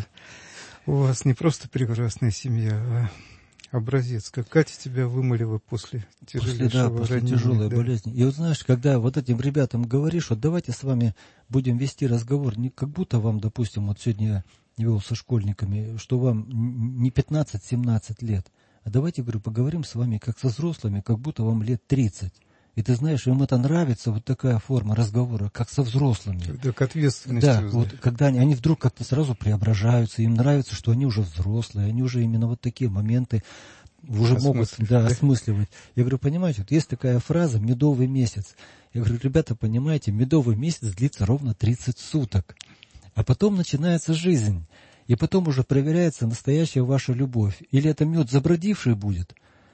[SPEAKER 3] у вас не просто прекрасная семья, а образец. Как Катя тебя вымолила после тяжелейшего
[SPEAKER 4] после, да, после
[SPEAKER 3] ранения.
[SPEAKER 4] тяжелой
[SPEAKER 3] Да.
[SPEAKER 4] болезни. И вот знаешь, когда вот этим ребятам говоришь, вот давайте с вами будем вести разговор, не как будто вам, допустим, вот сегодня я вел со школьниками, что вам не пятнадцать-семнадцать лет, а давайте, говорю, поговорим с вами как со взрослыми, как будто вам лет тридцать. И ты знаешь, им это нравится, вот такая форма разговора, как со взрослыми.
[SPEAKER 3] Когда к ответственности.
[SPEAKER 4] Да, вот, когда они, они вдруг как-то сразу преображаются, им нравится, что они уже взрослые, они уже именно вот такие моменты уже могут да, да. осмысливать. Я говорю, понимаете, вот есть такая фраза «медовый месяц». Я говорю, ребята, понимаете, медовый месяц длится ровно тридцать суток. А потом начинается жизнь. И потом уже проверяется настоящая ваша любовь. Или это мед забродивший будет,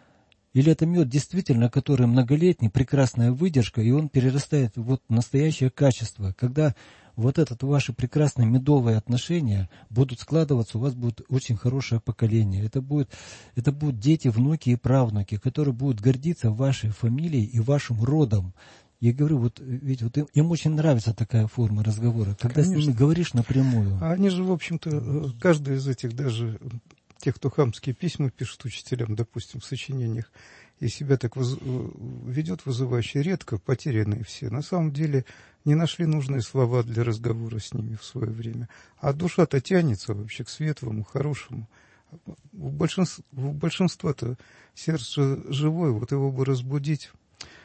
[SPEAKER 4] или это мед действительно, который многолетний, прекрасная выдержка, и он перерастает в вот настоящее качество. Когда вот это ваши прекрасные медовые отношения будут складываться, у вас будет очень хорошее поколение. Это будет, это будут дети, внуки и правнуки, которые будут гордиться вашей фамилией и вашим родом. Я говорю, вот, ведь вот им, им очень нравится такая форма разговора, когда Конечно. С ними говоришь напрямую.
[SPEAKER 3] А они же, в общем-то, каждый из этих даже... Те, кто хамские письма пишут учителям, допустим, в сочинениях, и себя так воз... ведет вызывающе, редко, потерянные все. На самом деле не нашли нужные слова для разговора с ними в свое время. А душа-то тянется вообще к светлому, хорошему. У большинства, у большинства-то сердце живое, вот его бы разбудить.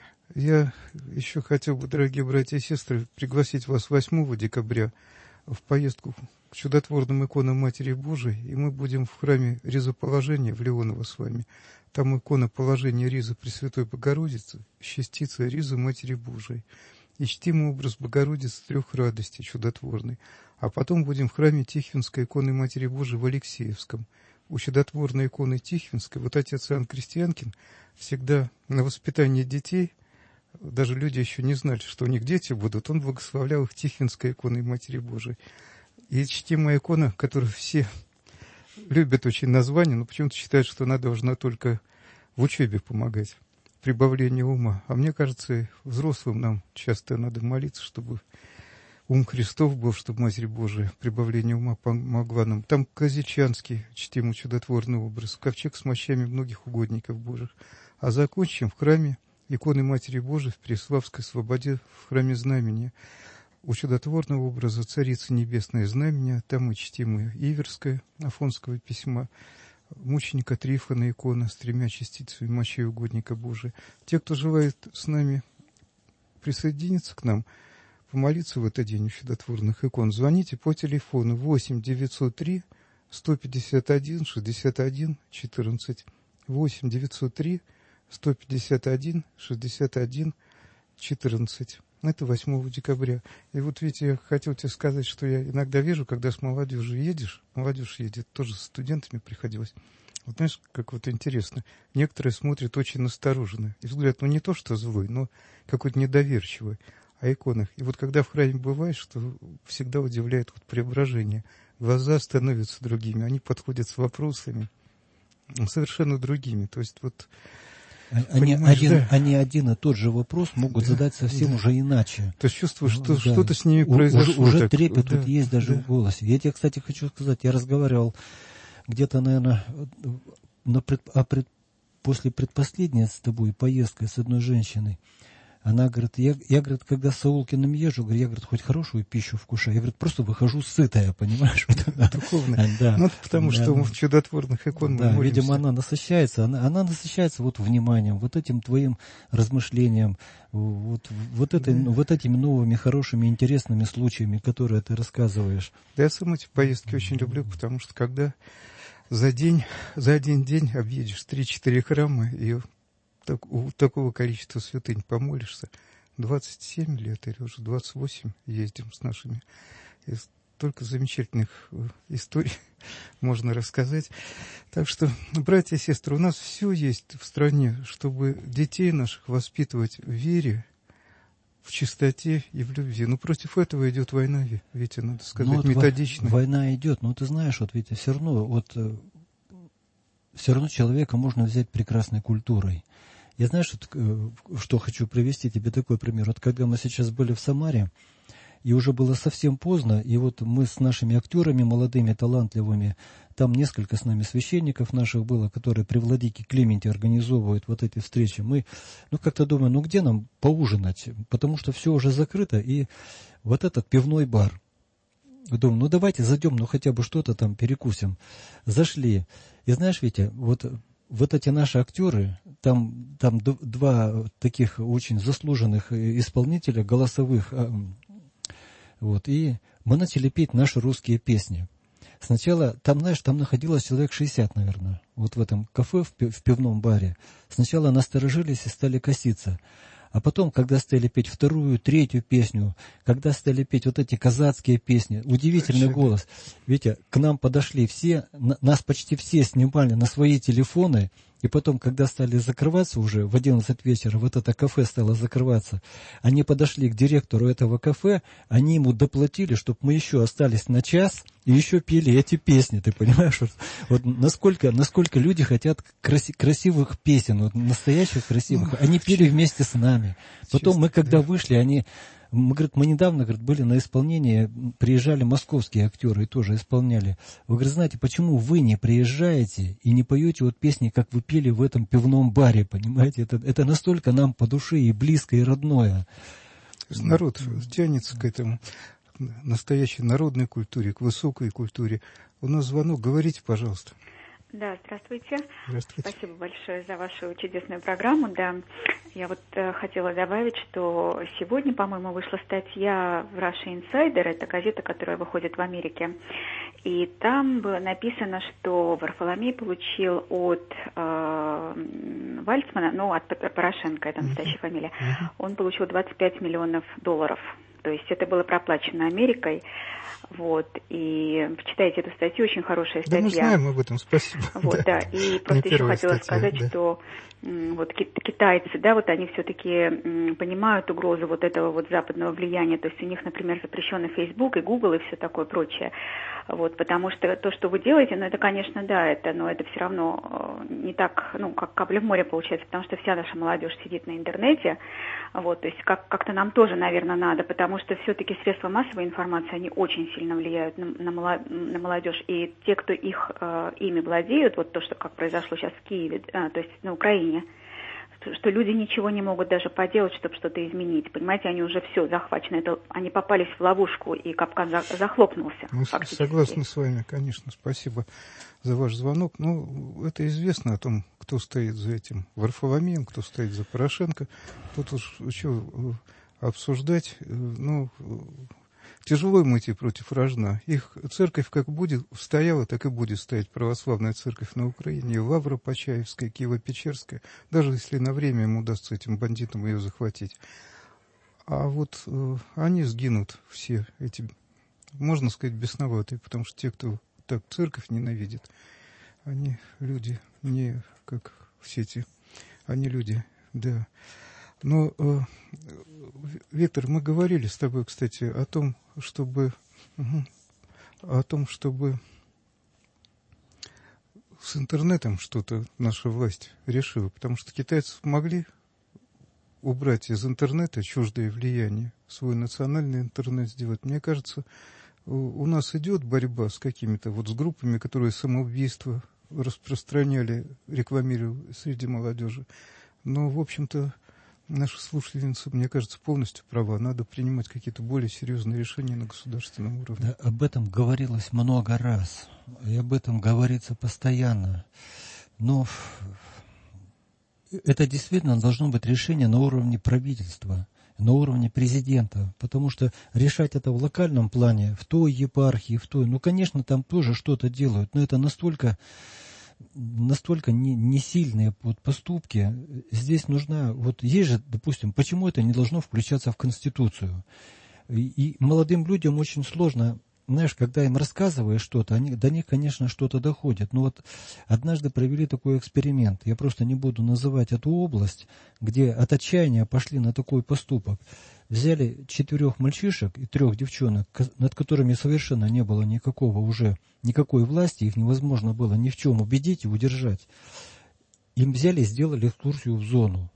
[SPEAKER 3] Я еще хотел бы, дорогие братья и сестры, пригласить вас восьмого декабря в поездку к чудотворным иконам Матери Божией, и мы будем в храме Ризоположения в Леоново с вами. Там икона положения Ризы Пресвятой Богородицы, частица Ризы Матери Божией. и чтим образ Богородицы трех радостей чудотворной. А потом будем в храме Тихвинской иконы Матери Божией в Алексеевском. У чудотворной иконы Тихвинской, вот отец Иоанн Крестьянкин всегда на воспитание детей, даже люди еще не знали, что у них дети будут, он благословлял их Тихвинской иконой Матери Божией. И чтимая икона, которую все любят очень название, но почему-то считают, что она должна только в учебе помогать, прибавлению ума. А мне кажется, взрослым нам часто надо молиться, чтобы ум Христов был, чтобы Матерь Божия прибавление ума помогла нам. Там Казичанский, чтимый чудотворный образ, ковчег с мощами многих угодников Божьих. А закончим в храме иконы Матери Божией в Преславской Слободе, в храме Знамения. У чудотворного образа Царицы Небесное Знамение, там и чтимое Иверское, Афонского письма, мученика Трифона икона с тремя частицами мощей угодника Божия. Те, кто желает с нами присоединиться к нам, помолиться в этот день у чудотворных икон, звоните по телефону восемь девятьсот три сто пятьдесят один шестьдесят один четырнадцать, восемь девятьсот три сто пятьдесят один шестьдесят один четырнадцать. Это восьмого декабря. И вот видите, я хотел тебе сказать, что я иногда вижу, когда с молодежью едешь, молодежь едет, тоже с студентами приходилось. Вот знаешь, как вот интересно, некоторые смотрят очень настороженно. И взгляд, ну не то, что злой, но какой-то недоверчивый о иконах. И вот когда в храме бываешь, что всегда удивляет вот преображение. Глаза становятся другими, они подходят с вопросами совершенно другими. То есть вот...
[SPEAKER 4] Они один, да. они один и тот же вопрос могут да, задать совсем да. уже иначе.
[SPEAKER 3] То есть чувствуешь, что
[SPEAKER 4] да.
[SPEAKER 3] что-то с ними произошло.
[SPEAKER 4] Уже, уже
[SPEAKER 3] так,
[SPEAKER 4] трепет
[SPEAKER 3] да,
[SPEAKER 4] тут есть даже да. в голосе. Я тебе, кстати, хочу сказать, я разговаривал где-то, наверное, на пред, а пред, после предпоследней с тобой поездкой с одной женщиной. Она говорит, я, я говорит, когда с Саулкиным езжу, говорю, я говорит, хоть хорошую пищу вкушаю. Я говорит, просто выхожу сытая, понимаешь?
[SPEAKER 3] Духовно. Да. Ну, потому что в чудотворных иконах
[SPEAKER 4] да, видимо, она насыщается. Она, она насыщается вот вниманием, вот этим твоим размышлением, вот, вот, этой, да. вот этими новыми, хорошими, интересными случаями, которые ты рассказываешь.
[SPEAKER 3] Да, я сам эти поездки очень люблю, потому что когда за день, за один день объедешь три-четыре храма и так, у такого количества святынь помолишься. двадцать семь лет или уже двадцать восемь ездим с нашими. И столько замечательных историй можно рассказать. Так что, братья и сестры, у нас все есть в стране, чтобы детей наших воспитывать в вере, в чистоте и в любви. Но против этого идет война, Витя, надо сказать, ну, вот методично.
[SPEAKER 4] Война идет, но ты знаешь, вот, Витя, все равно, вот, все равно человека можно взять прекрасной культурой. Я знаю, что, что хочу привести тебе такой пример. Вот когда мы сейчас были в Самаре, и уже было совсем поздно, и вот мы с нашими актерами, молодыми, талантливыми, там несколько с нами священников наших было, которые при владыке Клименте организовывают вот эти встречи. Мы, ну, как-то думаем, ну, где нам поужинать? Потому что все уже закрыто, и вот этот пивной бар. Думаю, ну, давайте зайдем, ну, хотя бы что-то там перекусим. Зашли. И знаешь, Витя, вот... Вот эти наши актеры, там, там два таких очень заслуженных исполнителя голосовых, вот, и мы начали петь наши русские песни. Сначала, там, знаешь, там находилось человек шестьдесят, наверное, вот в этом кафе, в пивном баре. Сначала насторожились и стали коситься. А потом, когда стали петь вторую, третью песню, когда стали петь вот эти казацкие песни, удивительный голос. Витя, к нам подошли все, нас почти все снимали на свои телефоны, и потом, когда стали закрываться уже в одиннадцать вечера, вот это кафе стало закрываться, они подошли к директору этого кафе, они ему доплатили, чтобы мы еще остались на час и еще пели эти песни, ты понимаешь? Вот, вот насколько, насколько люди хотят краси, красивых песен, вот, настоящих красивых. Они пели вместе с нами. Потом мы, когда вышли, они... Мы, говорит, мы недавно, говорит, были на исполнении, приезжали московские актеры и тоже исполняли. Вы, говорит, знаете, почему вы не приезжаете и не поете вот песни, как вы пели в этом пивном баре, понимаете? Это, это настолько нам по душе и близко, и родное.
[SPEAKER 3] Народ тянется к этому, к настоящей народной культуре, к высокой культуре. У нас звонок, говорите, пожалуйста.
[SPEAKER 8] Да, здравствуйте.
[SPEAKER 3] Здравствуйте.
[SPEAKER 8] Спасибо большое за вашу чудесную программу. Да, я вот э, хотела добавить, что сегодня, по-моему, вышла статья в Russia Insider, это газета, которая выходит в Америке, и там было написано, что Варфоломей получил от э, Вальцмана, ну, от Порошенко, это настоящая фамилия, он получил двадцать пять миллионов долларов. То есть это было проплачено Америкой. Вот, и почитайте эту статью, очень хорошая статья.
[SPEAKER 3] Да, мы знаем об этом, спасибо.
[SPEAKER 8] Вот, да, да. И просто еще хотела статья, сказать, да. что вот китайцы, да, вот они все-таки понимают угрозу вот этого вот западного влияния, то есть у них, например, запрещены Facebook и Google и все такое прочее, вот, потому что то, что вы делаете, ну, это, конечно, да, это, но это все равно не так, ну, как капля в море получается, потому что вся наша молодежь сидит на интернете, вот, то есть как- как-то нам тоже, наверное, надо, потому что все-таки средства массовой информации, они очень сильно влияют на, на, на молодежь, и те, кто их э, ими владеют, вот то, что как произошло сейчас в Киеве, э, то есть на Украине, что, что люди ничего не могут даже поделать, чтобы что-то изменить. Понимаете, они уже все захвачены, это, они попались в ловушку, и капкан за, захлопнулся.
[SPEAKER 3] Мы согласны с вами, конечно, спасибо за ваш звонок. Ну, это известно о том, кто стоит за этим Варфоломеем, кто стоит за Порошенко. Тут уж что обсуждать, ну... Тяжело им идти против рожна. Их церковь как будет стояла, так и будет стоять православная церковь на Украине. И Лавро-Почаевская, Киево-Печерская, даже если на время им удастся этим бандитам ее захватить. А вот э, они сгинут все эти, можно сказать, бесноватые, потому что те, кто так церковь ненавидит, они люди не как все эти, они люди, да. Но, э, Виктор, мы говорили с тобой, кстати, о том, чтобы, угу, о том, чтобы с интернетом что-то наша власть решила, потому что китайцы могли убрать из интернета чуждое влияние, свой национальный интернет сделать. Мне кажется, у, у нас идет борьба с какими-то вот с группами, которые самоубийство распространяли, рекламировали среди молодежи. Но, в общем-то, наша слушательница, мне кажется, полностью права. Надо принимать какие-то более серьезные решения на государственном уровне.
[SPEAKER 4] Да, об этом говорилось много раз. И об этом говорится постоянно. Но это действительно должно быть решение на уровне правительства, на уровне президента. Потому что решать это в локальном плане, в той епархии, в той... Ну, конечно, там тоже что-то делают, но это настолько... настолько не, не сильные вот поступки. Здесь нужна, вот есть же, допустим, почему это не должно включаться в Конституцию? И, и молодым людям очень сложно, знаешь, когда им рассказываешь что-то, они, до них, конечно, что-то доходит. Но вот однажды провели такой эксперимент, я просто не буду называть эту область, где от отчаяния пошли на такой поступок. Взяли четырех мальчишек и трех девчонок, над которыми совершенно не было никакого уже, никакой власти, их невозможно было ни в чем убедить и удержать. Им взяли и сделали экскурсию в зону.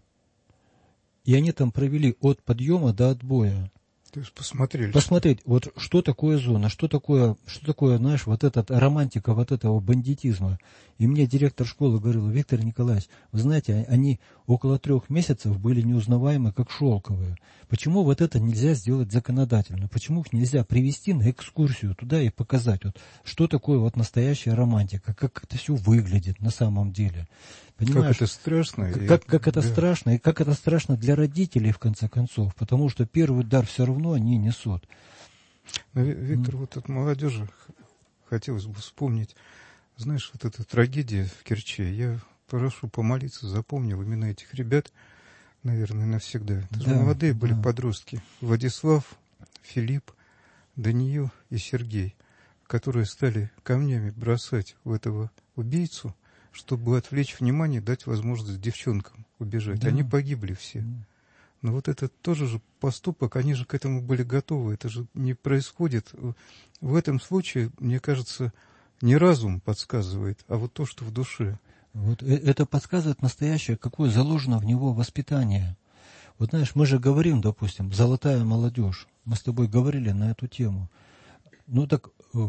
[SPEAKER 4] И они там провели от подъема до отбоя.
[SPEAKER 3] То есть посмотрели.
[SPEAKER 4] Посмотреть, вот что такое зона, что такое, что такое, знаешь, вот эта романтика вот этого бандитизма. И мне директор школы говорил: Виктор Николаевич, вы знаете, они около трех месяцев были неузнаваемы, как шелковые. Почему вот это нельзя сделать законодательно? Почему их нельзя привести на экскурсию туда и показать, вот, что такое вот настоящая романтика, как это все выглядит на самом деле? Понимаешь?
[SPEAKER 3] Как это страшно.
[SPEAKER 4] Как, как это
[SPEAKER 3] да.
[SPEAKER 4] страшно, и как это страшно для родителей, в конце концов, потому что первый удар все равно они несут.
[SPEAKER 3] Но, Виктор, mm. вот от молодежи хотелось бы вспомнить, знаешь, вот эта трагедия в Керчи. Я прошу помолиться, запомнил именно этих ребят, наверное, навсегда. Это
[SPEAKER 4] да,
[SPEAKER 3] же молодые были
[SPEAKER 4] да.
[SPEAKER 3] подростки. Владислав, Филипп, Даниил и Сергей, которые стали камнями бросать в этого убийцу, чтобы отвлечь внимание, дать возможность девчонкам убежать. Да. Они погибли все. Да. Но вот это тоже же поступок, они же к этому были готовы. Это же не происходит. В этом случае, мне кажется, не разум подсказывает, а вот то, что в душе.
[SPEAKER 4] Вот это подсказывает настоящее, какое заложено в него воспитание. Вот знаешь, мы же говорим, допустим, золотая молодежь. Мы с тобой говорили на эту тему. Ну так,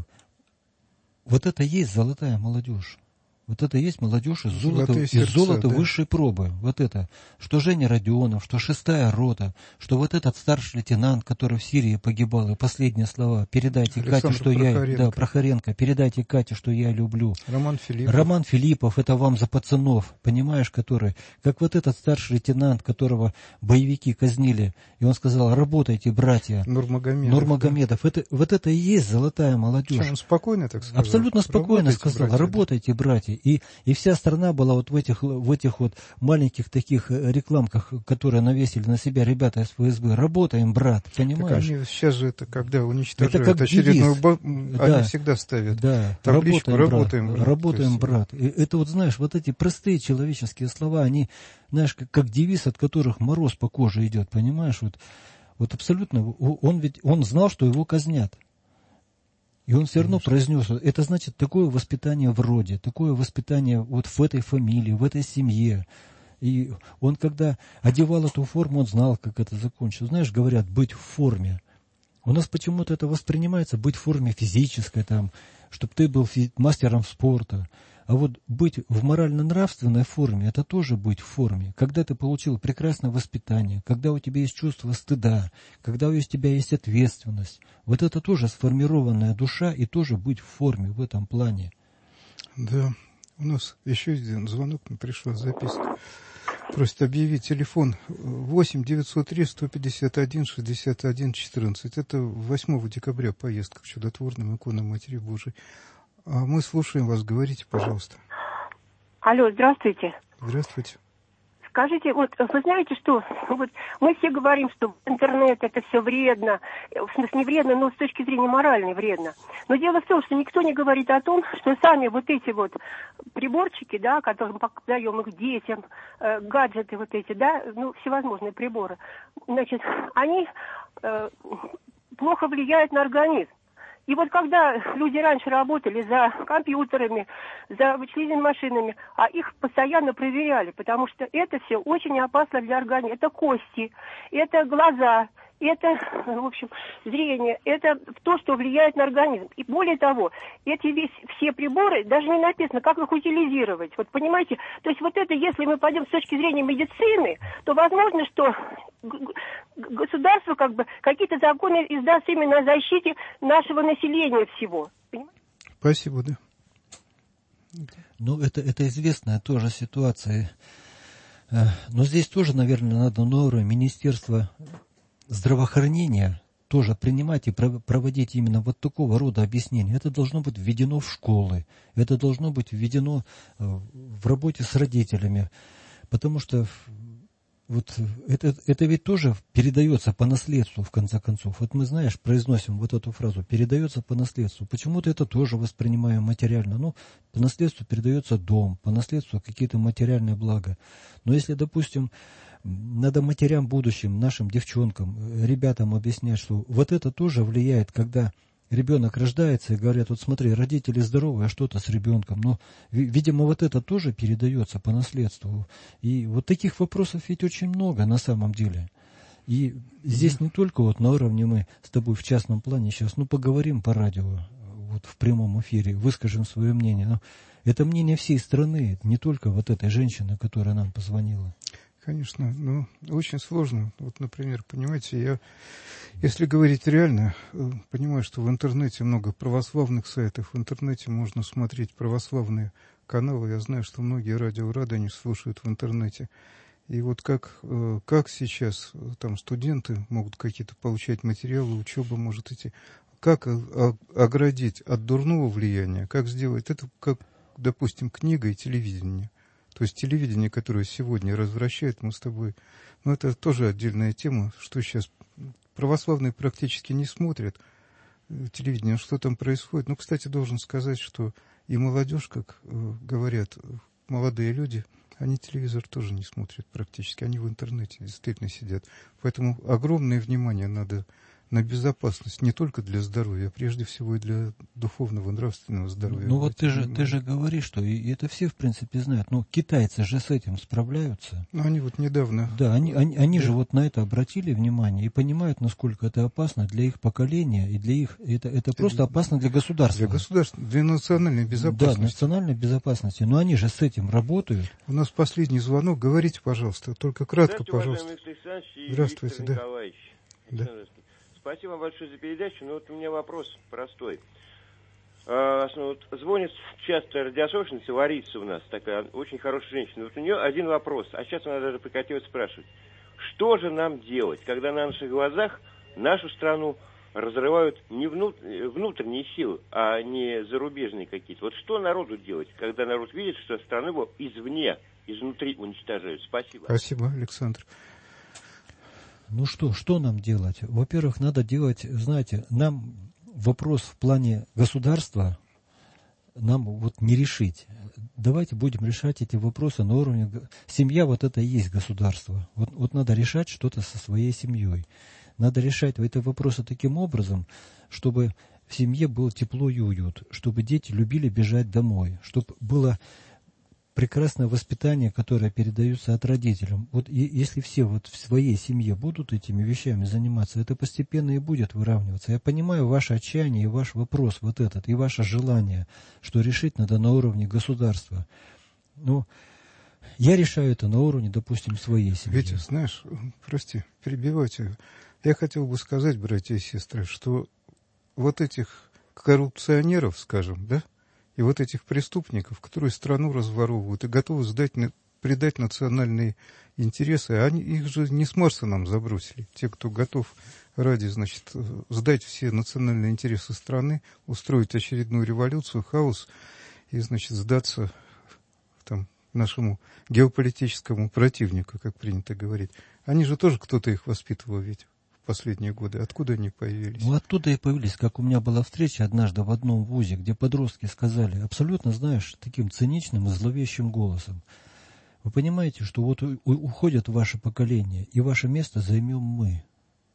[SPEAKER 4] вот это есть золотая молодежь. Вот это и есть молодежь из золота, из сердца, золота да. высшей пробы. Вот это. Что Женя Родионов, что шестая рота, что вот этот старший лейтенант, который в Сирии погибал, и последние слова: передайте Александр Кате, что Прохоренко. я... Да, Прохоренко. Передайте Кате, что я люблю.
[SPEAKER 3] Роман Филиппов.
[SPEAKER 4] Роман Филиппов, это вам за пацанов, понимаешь, который... Как вот этот старший лейтенант, которого боевики казнили, и он сказал: работайте, братья.
[SPEAKER 3] Нурмагомедов.
[SPEAKER 4] Нурмагомедов. Да. Это, вот это и есть золотая молодежь.
[SPEAKER 3] Что, он спокойно так сказал?
[SPEAKER 4] Абсолютно спокойно
[SPEAKER 3] работайте,
[SPEAKER 4] сказал:
[SPEAKER 3] братья.
[SPEAKER 4] работайте, братья. понимаете? И, и вся страна была вот в этих, в этих вот маленьких таких рекламках, которые навесили на себя ребята из эф эс бэ. Работаем, брат, понимаешь?
[SPEAKER 3] Так они сейчас же это, когда уничтожают
[SPEAKER 4] это как
[SPEAKER 3] очередную бомбу,
[SPEAKER 4] да,
[SPEAKER 3] они всегда ставят
[SPEAKER 4] да,
[SPEAKER 3] табличку «Работаем,
[SPEAKER 4] брат».
[SPEAKER 3] брат».
[SPEAKER 4] Работаем,
[SPEAKER 3] есть...
[SPEAKER 4] брат. И это вот, знаешь, вот эти простые человеческие слова, они, знаешь, как, как девиз, от которых мороз по коже идет, понимаешь? Вот, вот абсолютно, он ведь, он знал, что его казнят. И он все равно произнес, это значит такое воспитание в роде, такое воспитание вот в этой фамилии, в этой семье. И он, когда одевал эту форму, он знал, как это закончится. Знаешь, говорят, быть в форме. У нас почему-то это воспринимается, быть в форме физической, там, чтобы ты был фи- мастером спорта. А вот быть в морально-нравственной форме, это тоже быть в форме. Когда ты получил прекрасное воспитание, когда у тебя есть чувство стыда, когда у тебя есть ответственность, вот это тоже сформированная душа и тоже быть в форме в этом плане.
[SPEAKER 3] Да, у нас еще один звонок, мне пришла записка. Просит объявить телефон восемь девятьсот три сто пятьдесят один шестьдесят один четырнадцать. Это восьмого декабря поездка к чудотворным иконам Матери Божией. А мы слушаем вас. Говорите, пожалуйста.
[SPEAKER 9] Алло, здравствуйте.
[SPEAKER 3] Здравствуйте.
[SPEAKER 9] Скажите, вот вы знаете, что вот мы все говорим, что интернет это все вредно, в смысле не вредно, но с точки зрения моральной вредно. Но дело в том, что никто не говорит о том, что сами вот эти вот приборчики, да, которые мы даем их детям, э, гаджеты вот эти, да, ну всевозможные приборы, значит, они э, плохо влияют на организм. И вот когда люди раньше работали за компьютерами, за вычислительными машинами, а их постоянно проверяли, потому что это все очень опасно для организма. Это кости, это глаза, это, в общем, зрение, это то, что влияет на организм. И более того, эти весь, все приборы, даже не написано, как их утилизировать. Вот понимаете, то есть вот это, если мы пойдем с точки зрения медицины, то возможно, что государство как бы какие-то законы издаст именно о защите нашего населения всего. Понимаете?
[SPEAKER 3] Спасибо, да.
[SPEAKER 4] Ну, это, это известная тоже ситуация. Но здесь тоже, наверное, надо на уровне Министерства здравоохранения тоже принимать и проводить именно вот такого рода объяснения. Это должно быть введено в школы, это должно быть введено в работе с родителями, потому что вот это, это ведь тоже передается по наследству, в конце концов. Вот мы, знаешь, произносим вот эту фразу, передается по наследству. Почему-то это тоже воспринимаем материально. Ну, по наследству передается дом, по наследству какие-то материальные блага. Но если, допустим, надо матерям будущим, нашим девчонкам, ребятам объяснять, что вот это тоже влияет, когда ребенок рождается и говорят, вот смотри, родители здоровы, а что-то с ребенком. Но, видимо, вот это тоже передается по наследству. И вот таких вопросов ведь очень много на самом деле. И здесь не только вот на уровне мы с тобой в частном плане сейчас, ну, поговорим по радио, вот в прямом эфире, выскажем свое мнение. Но это мнение всей страны, не только вот этой женщины, которая нам позвонила.
[SPEAKER 3] Конечно, но очень сложно. Вот, например, понимаете, я, если говорить реально, понимаю, что в интернете много православных сайтов, в интернете можно смотреть православные каналы. Я знаю, что многие радио Радонеж слушают в интернете. И вот как, как сейчас там студенты могут какие-то получать материалы, учеба может идти. Как оградить от дурного влияния, как сделать это, как, допустим, книга и телевидение. То есть телевидение, которое сегодня развращает, мы с тобой... Ну, это тоже отдельная тема, что сейчас православные практически не смотрят телевидение, что там происходит. Ну, кстати, должен сказать, что и молодежь, как э, говорят молодые люди, они телевизор тоже не смотрят практически, они в интернете действительно сидят. Поэтому огромное внимание надо на безопасность не только для здоровья, а прежде всего и для духовного, нравственного здоровья.
[SPEAKER 4] Ну вот ты же, ты же говоришь, что и это все в принципе знают. Ну, китайцы же с этим справляются.
[SPEAKER 3] Ну, они вот недавно...
[SPEAKER 4] Да, они, они, они да. же вот на это обратили внимание и понимают, насколько это опасно для их поколения и для их... Это, это, это просто опасно для государства.
[SPEAKER 3] Для государства, для национальной безопасности.
[SPEAKER 4] Да, национальной безопасности. Но они же с этим работают.
[SPEAKER 3] У нас последний звонок. Говорите, пожалуйста, только кратко, пожалуйста.
[SPEAKER 10] Здравствуйте,
[SPEAKER 3] да.
[SPEAKER 10] Да. Спасибо вам большое за передачу. Но вот у меня вопрос простой. А, вот звонит часто радиослушательница Лариса у нас, такая очень хорошая женщина. Вот у нее один вопрос, а сейчас она даже прекратила спрашивать. Что же нам делать, когда на наших глазах нашу страну разрывают не внут... внутренние силы, а не зарубежные какие-то. Вот что народу делать, когда народ видит, что страну его извне, изнутри уничтожают? Спасибо.
[SPEAKER 3] Спасибо, Александр.
[SPEAKER 4] Ну что, что нам делать? Во-первых, надо делать, знаете, нам вопрос в плане государства нам вот не решить. Давайте будем решать эти вопросы на уровне... Семья вот это и есть государство. Вот, вот надо решать что-то со своей семьей. Надо решать эти вопросы таким образом, чтобы в семье было тепло и уют, чтобы дети любили бежать домой, чтобы было прекрасное воспитание, которое передается от родителей. Вот и, если все вот в своей семье будут этими вещами заниматься, это постепенно и будет выравниваться. Я понимаю ваше отчаяние и ваш вопрос вот этот, и ваше желание, что решить надо на уровне государства. Но я решаю это на уровне, допустим, своей семьи.
[SPEAKER 3] Витя, знаешь, прости, перебивайте. Я хотел бы сказать, братья и сестры, что вот этих коррупционеров, скажем, да, и вот этих преступников, которые страну разворовывают и готовы сдать, предать национальные интересы, они, их же не с Марса нам забросили. Те, кто готов ради, значит, сдать все национальные интересы страны, устроить очередную революцию, хаос и, значит, сдаться там, нашему геополитическому противнику, как принято говорить. Они же тоже кто-то их воспитывал ведь. Последние годы. Откуда они появились?
[SPEAKER 4] Ну, оттуда и появились. Как у меня была встреча однажды в одном вузе, где подростки сказали, абсолютно, знаешь, таким циничным и зловещим голосом: вы понимаете, что вот уходят ваше поколение, и ваше место займем мы.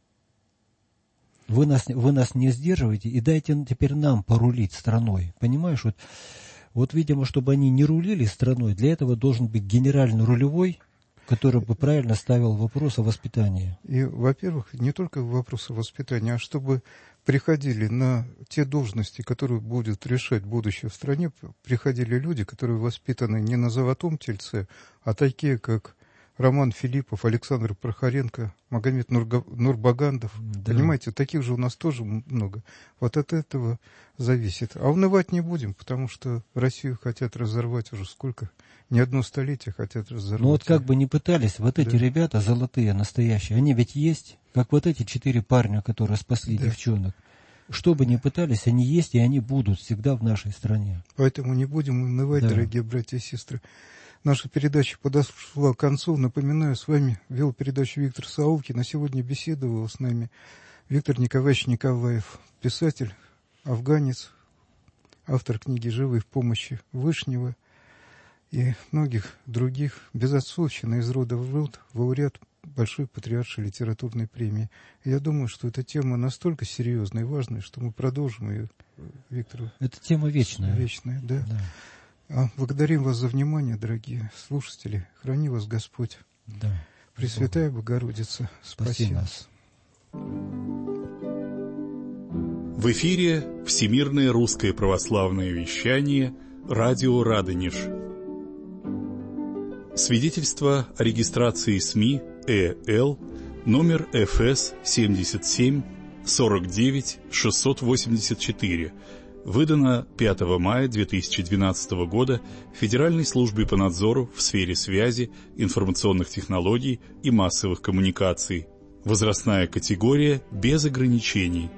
[SPEAKER 4] Вы нас, вы нас не сдерживаете, и дайте теперь нам порулить страной. Понимаешь, вот, вот, видимо, чтобы они не рулили страной, для этого должен быть генеральный рулевой, который бы правильно ставил вопрос о воспитании.
[SPEAKER 3] И, во-первых, не только вопрос о воспитании, а чтобы приходили на те должности, которые будут решать будущее в стране, приходили люди, которые воспитаны не на золотом тельце, а такие, как Роман Филиппов, Александр Прохоренко, Магомед Нурга... Нурбагандов. Да. Понимаете, таких же у нас тоже много. Вот от этого зависит. А унывать не будем, потому что Россию хотят разорвать уже сколько? Не одно столетие хотят разорвать.
[SPEAKER 4] Ну вот как бы ни пытались, вот эти да. ребята золотые, настоящие, они ведь есть, как вот эти четыре парня, которые спасли да. девчонок. Что бы ни пытались, они есть, и они будут всегда в нашей стране.
[SPEAKER 3] Поэтому не будем унывать, да. дорогие братья и сестры. Наша передача подошла к концу. Напоминаю, с вами вел передачу Виктор Саулкин. На сегодня беседовал с нами Виктор Николаевич Николаев, писатель, афганец, автор книги «Живы в помощи Вышнего» и многих других, безотцовщина из рода в род, лауреат Большой Патриаршей литературной премии. Я думаю, что эта тема настолько серьезная и важная, что мы продолжим ее, Виктор.
[SPEAKER 4] Это тема вечная.
[SPEAKER 3] Вечная, да. да. Благодарим вас за внимание, дорогие слушатели. Храни вас Господь.
[SPEAKER 4] Да.
[SPEAKER 3] Пресвятая Богородица, спаси нас.
[SPEAKER 2] В эфире Всемирное русское православное вещание «Радио Радонеж». Свидетельство о регистрации СМИ ЭЛ номер эф эс семьдесят семь сорок девять шестьсот восемьдесят четыре. Выдано пятого мая две тысячи двенадцатого года Федеральной службой по надзору в сфере связи, информационных технологий и массовых коммуникаций. Возрастная категория без ограничений.